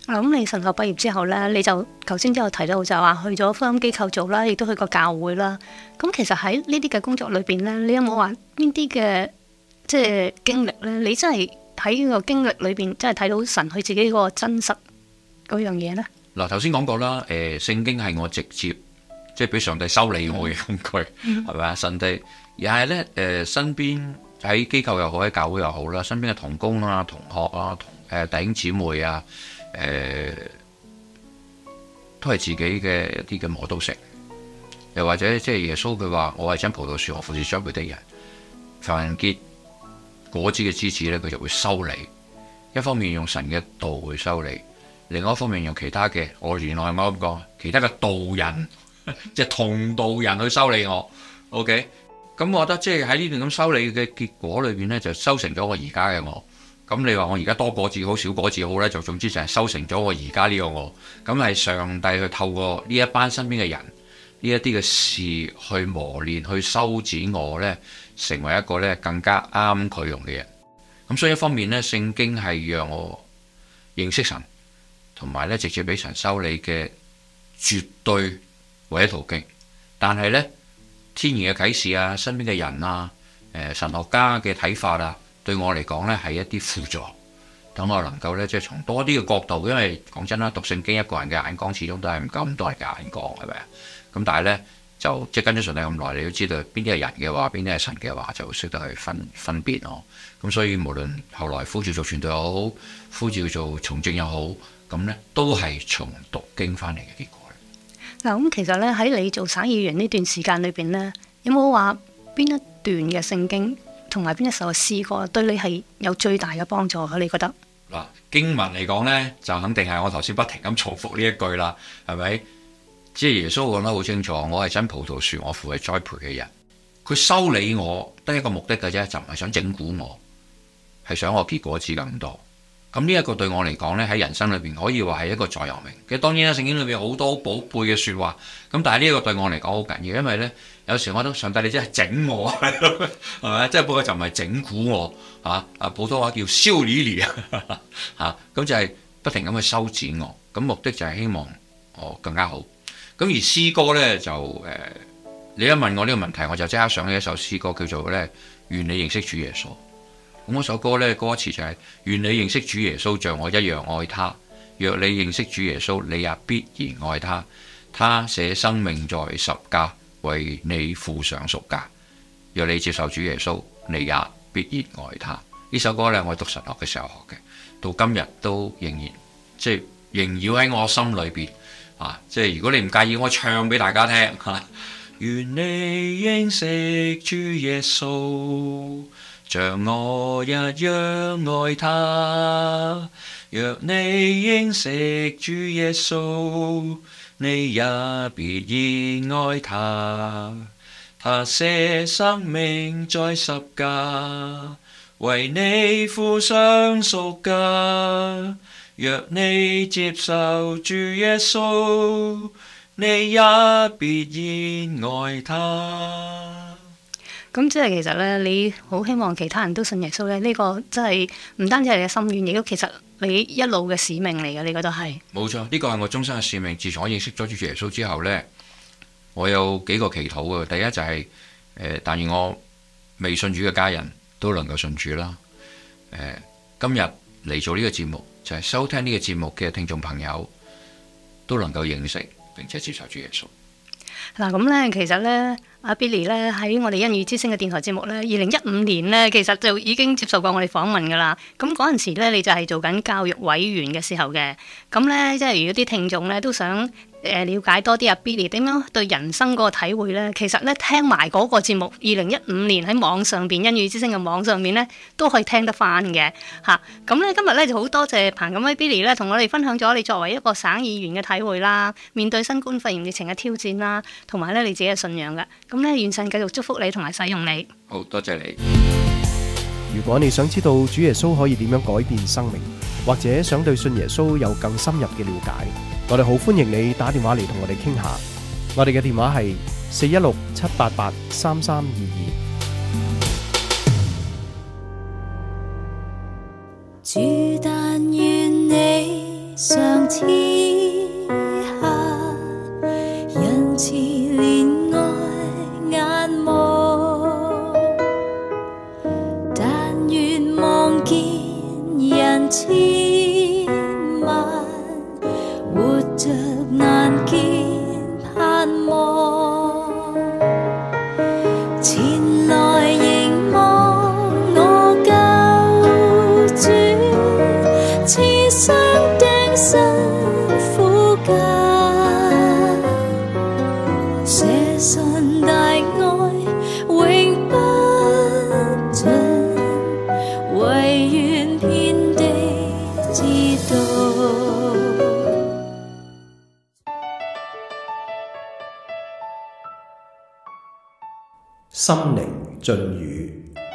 咁你神學畢業之後咧，你就頭先都有提到就話去咗福音機構做啦，亦都去過教會啦。咁其實喺呢啲嘅工作裏邊咧，你有冇話邊啲嘅即係經歷咧？你真係喺呢個經歷裏邊，真係睇到神佢自己嗰個真實嗰樣嘢咧？ 嗱，頭先講過啦，誒、呃、聖經係我直接即係俾上帝修理我嘅工具，係咪啊？上帝又係咧誒身邊喺機構又好，喺教會又好啦，身邊嘅同工啦、同學啊、同誒、呃、弟兄姊妹啊。誒、呃，都係自己嘅一啲嘅磨刀石，又或者即係耶穌佢話：我係真葡萄樹，我父是栽培的人。凡結果子嘅枝子咧，佢就會修理。一方面用神嘅道去修理，另外一方面用其他嘅，我原來我咁講，其他嘅道人，即係同道人去修理我。OK，咁我覺得即係喺呢段咁修理嘅結果裏邊咧，就修成咗我而家嘅我。咁你話我而家多果子好少果子好呢？就總之就係修成咗我而家呢個我。咁係上帝去透過呢一班身邊嘅人，呢一啲嘅事去磨練，去修剪我呢，成為一個呢更加啱佢用嘅人。咁所以一方面呢，聖經係讓我認識神，同埋呢直接俾神修理嘅絕對唯一途徑。但係呢，天然嘅啟示啊，身邊嘅人啊，誒神學家嘅睇法啊，對我嚟講呢係一啲輔助，等我能夠呢，即係從多啲嘅角度，因為講真啦，讀聖經一個人嘅眼光始終都係唔夠咁多人嘅眼光，係咪啊？咁但係呢，就即係跟咗上帝咁耐，你都知道邊啲係人嘅話，邊啲係神嘅話，就識得去分分別咯。咁所以無論後來呼召做傳道又好，呼召做從政又好，咁呢都係從讀經翻嚟嘅結果。 嗱，咁其實呢，喺你做省議員呢段時間裏邊呢，有冇話邊一段嘅聖經同埋邊一首嘅詩歌對你係有最大嘅幫助？你覺得？ 嗱，經文嚟講呢，就肯定係我頭先不停咁重複呢一句啦，係咪？即係耶穌講得好清楚，我係真葡萄樹，我父係栽培嘅人。佢修理我得一個目的嘅啫，就唔係想整蠱我，係想我結果子更多。咁呢一個對我嚟講呢，喺人生裏邊可以話係一個座右銘。其實當然啦，聖經裏邊好多寶貝嘅說話，咁但係呢一個對我嚟講好緊要，因為呢，有時我覺得上帝你真係整我，係咪？即係不過就唔係整蠱我嚇啊，普通話叫修理你啊嚇，咁就係不停咁去修剪我，咁目的就係希望我更加好。咁而詩歌呢，就誒、呃，你一問我呢個問題，我就即刻想起一首詩歌叫做呢：「願你認識主耶穌」。咁嗰首歌呢，歌詞就係、是、願你認識主耶穌，像我一樣愛他。若你認識主耶穌，你也必然愛他。他捨生命在十架，為你付上贖價。若你接受主耶穌，你也必然愛他。呢首歌呢，我讀神學嘅時候學嘅，到今日都仍然即係縈繞喺我心裏邊。啊！即係如果你唔介意，我唱俾大家聽嚇。願你認識主耶穌，像我一樣愛他。若你認識主耶穌，你也必然愛他。他捨生命在十架，為你付上贖價。若你接受主耶穌，你也必然愛他。 咁即係其實咧，你好希望其他人都信耶穌咧？呢、這個真係唔單止係你嘅心願，亦都其實你一路嘅使命嚟嘅。你覺得係？冇錯， 呢個係我終身嘅使命。自從我認識咗主耶穌之後呢，我有幾個祈禱嘅。第一就係、是、誒、呃，但願我未信主嘅家人都能夠信主啦。誒、呃，今日嚟做呢個節目，就係收聽呢個節目嘅聽眾朋友都能夠認識並且接受主耶穌。 嗱，咁咧，其實咧，阿 Billy 咧喺我哋恩語之聲嘅電台節目咧，二零一五年咧，其實就已經接受過我哋訪問噶啦。咁嗰陣時咧，你就係做緊教育委員嘅時候嘅。咁咧，即係如果啲聽眾咧都想誒了解多啲阿 Billy 點樣對人生嗰個體會咧，其實咧聽埋嗰個節目，二零一五年喺網上邊恩語之聲嘅網上面咧都可以聽得翻嘅嚇。咁咧今日咧就好多謝彭錦威 Billy 咧同我哋分享咗你作為一個省議員嘅體會啦，面對新冠肺炎疫情嘅挑戰啦，同埋咧你自己嘅信仰嘅。咁咧願神繼續祝福你同埋使用你。 好多謝你。 如果你想知道主耶穌可以點樣改變生命，或者想對信耶穌有更深入嘅了解，我哋好歡迎你打電話嚟同我哋傾下。我哋嘅電話係四一六七八八三三二二。 主但願你常光之下，仁慈憐愛眼望，但願望見人千萬，活着難見盼望，前來凝望我救主，刺傷釘身苦架，寫信大愛永不盡，唯願遍地知道。 心靈進語，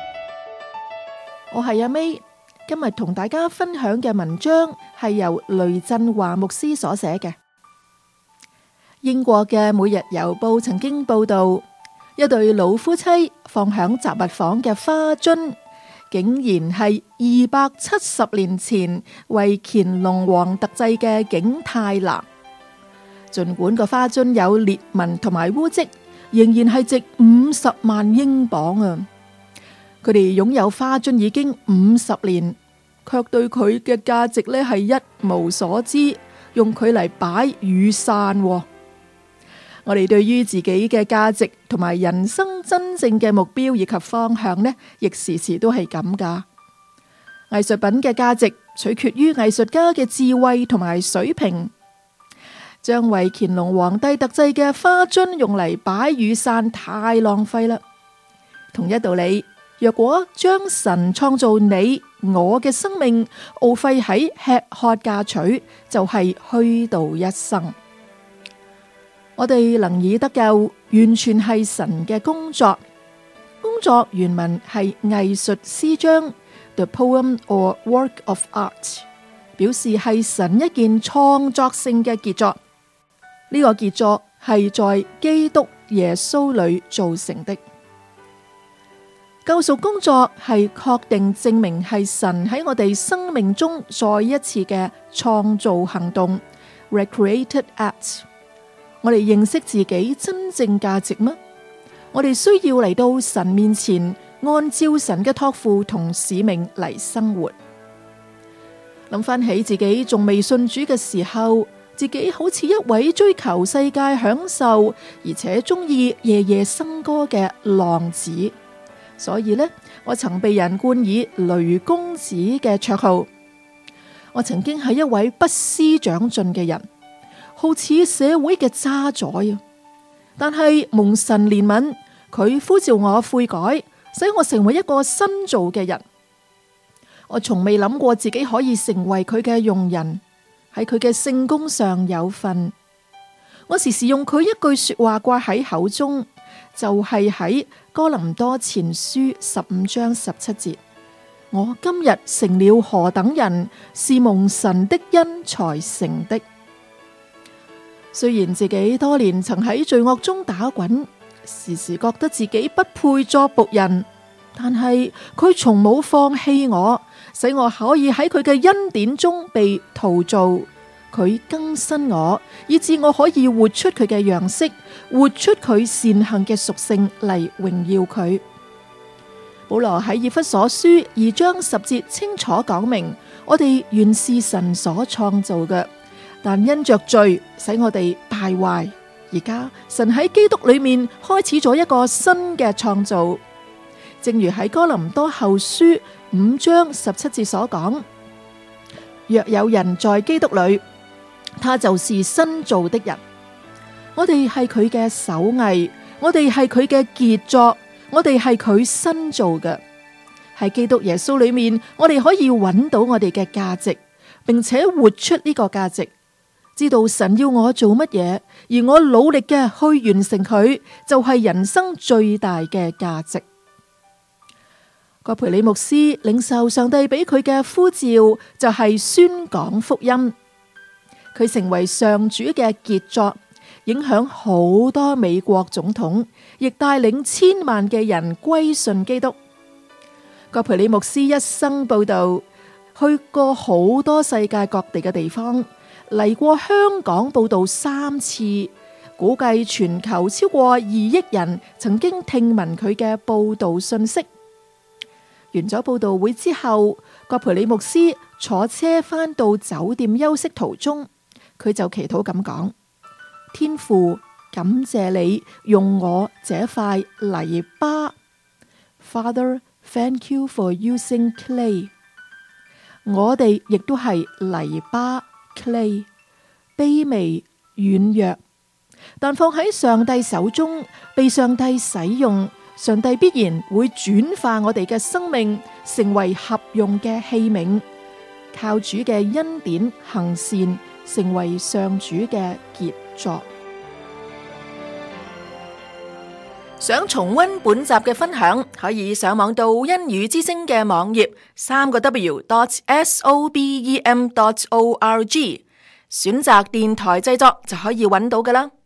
我係阿 May，今日同大家分享嘅文章係由雷振華牧師所寫嘅。英國嘅《每日郵報》曾經報道，一對老夫妻放響雜物房嘅花樽，竟然係二百七十年前為乾隆皇特製嘅景泰藍。盡管個花樽有裂紋同埋污漬，仍然係值五十萬英鎊啊！佢哋擁有花樽已經五十年，卻對佢嘅價值呢係一無所知，用佢嚟擺雨傘。我哋對於自己嘅價值同埋人生真正嘅目標以及方向呢，亦時時都係咁噶。藝術品嘅價值取決於藝術家嘅智慧同埋水平。將為乾隆皇帝特製嘅花樽用嚟擺雨傘太浪費啦。同一道理，若果將神創造你我嘅生命耗費喺吃喝嫁娶，就係虛度一生。我哋能以得救，完全係神嘅工作。工作原文係藝術詩章 The poem or work of art， 表示係神一件創作性嘅傑作。呢個傑作係在基督耶穌裏造成的。救贖工作係確定證明係神喺我哋生命中再一次嘅創造行動 recreated act。 我哋認識自己真正價值嗎？我哋需要嚟到神面前，按照神嘅託付同使命嚟生活。諗翻起自己仲未信主嘅時候，自己好似一位追求世界享受而且中意夜夜笙歌嘅浪子，所以呢，我曾被人冠以雷公子嘅綽號。我曾經係一位不思長進嘅人，好似社會嘅渣滓啊！但係蒙神憐憫，佢呼召我悔改，使我成為一個新造嘅人。我從未諗過自己可以成為佢嘅用人，喺佢嘅聖工上有份。我時時用佢一句說話掛喺口中，就係喺哥林多前書十五章十七節：我今日成了何等人，是蒙神的恩才成的。雖然自己多年曾喺罪惡中打滾，時時覺得自己不配作僕人，但係佢從冇放棄我，使我可以喺佢嘅恩典中被陶造。佢更新我，以致我可以活出佢嘅樣式，活出佢善行嘅屬性嚟榮耀佢。保羅喺以弗所書二章十節清楚講明，我哋原是神所創造嘅，但因着罪使我哋敗壞。而家神喺基督裏面開始咗一個新嘅創造，正如喺哥林多後書五章十七節所講：若有人在基督裏，他就是新造的人。我哋係佢嘅手藝，我哋係佢嘅傑作，我哋係佢新造嘅。喺基督耶穌裏面，我哋可以揾到我哋嘅價值，並且活出呢個價值。知道神要我做乜嘢，而我努力嘅去完成佢，就係人生最大嘅價值。葛培理牧師領受上帝俾佢嘅呼召，就係宣講福音。佢成為上主嘅傑作，影響好多美國總統，亦帶領千萬嘅人歸信基督。葛培理牧師一生報道，去過好多世界各地嘅地方， 嚟過香港報道三次，估計全球超過二億人曾經聽聞佢嘅報道信息。完咗報道會之後，葛培理牧師坐車返到酒店休息途中，佢就祈禱咁講：天父，感謝你用我這塊泥巴。Father, thank you for using clay。我哋亦都係泥巴 clay， 卑微軟弱，但放喺上帝手中，被上帝使用，上帝必然會轉化我哋嘅生命，成為合用嘅器皿，靠主嘅恩典行善，成為上主嘅傑作。想重溫本集嘅分享，可以上網到恩語之聲嘅網頁三個 W dot S O B E M dot O R G， 選擇電台製作就可以揾到㗎喇。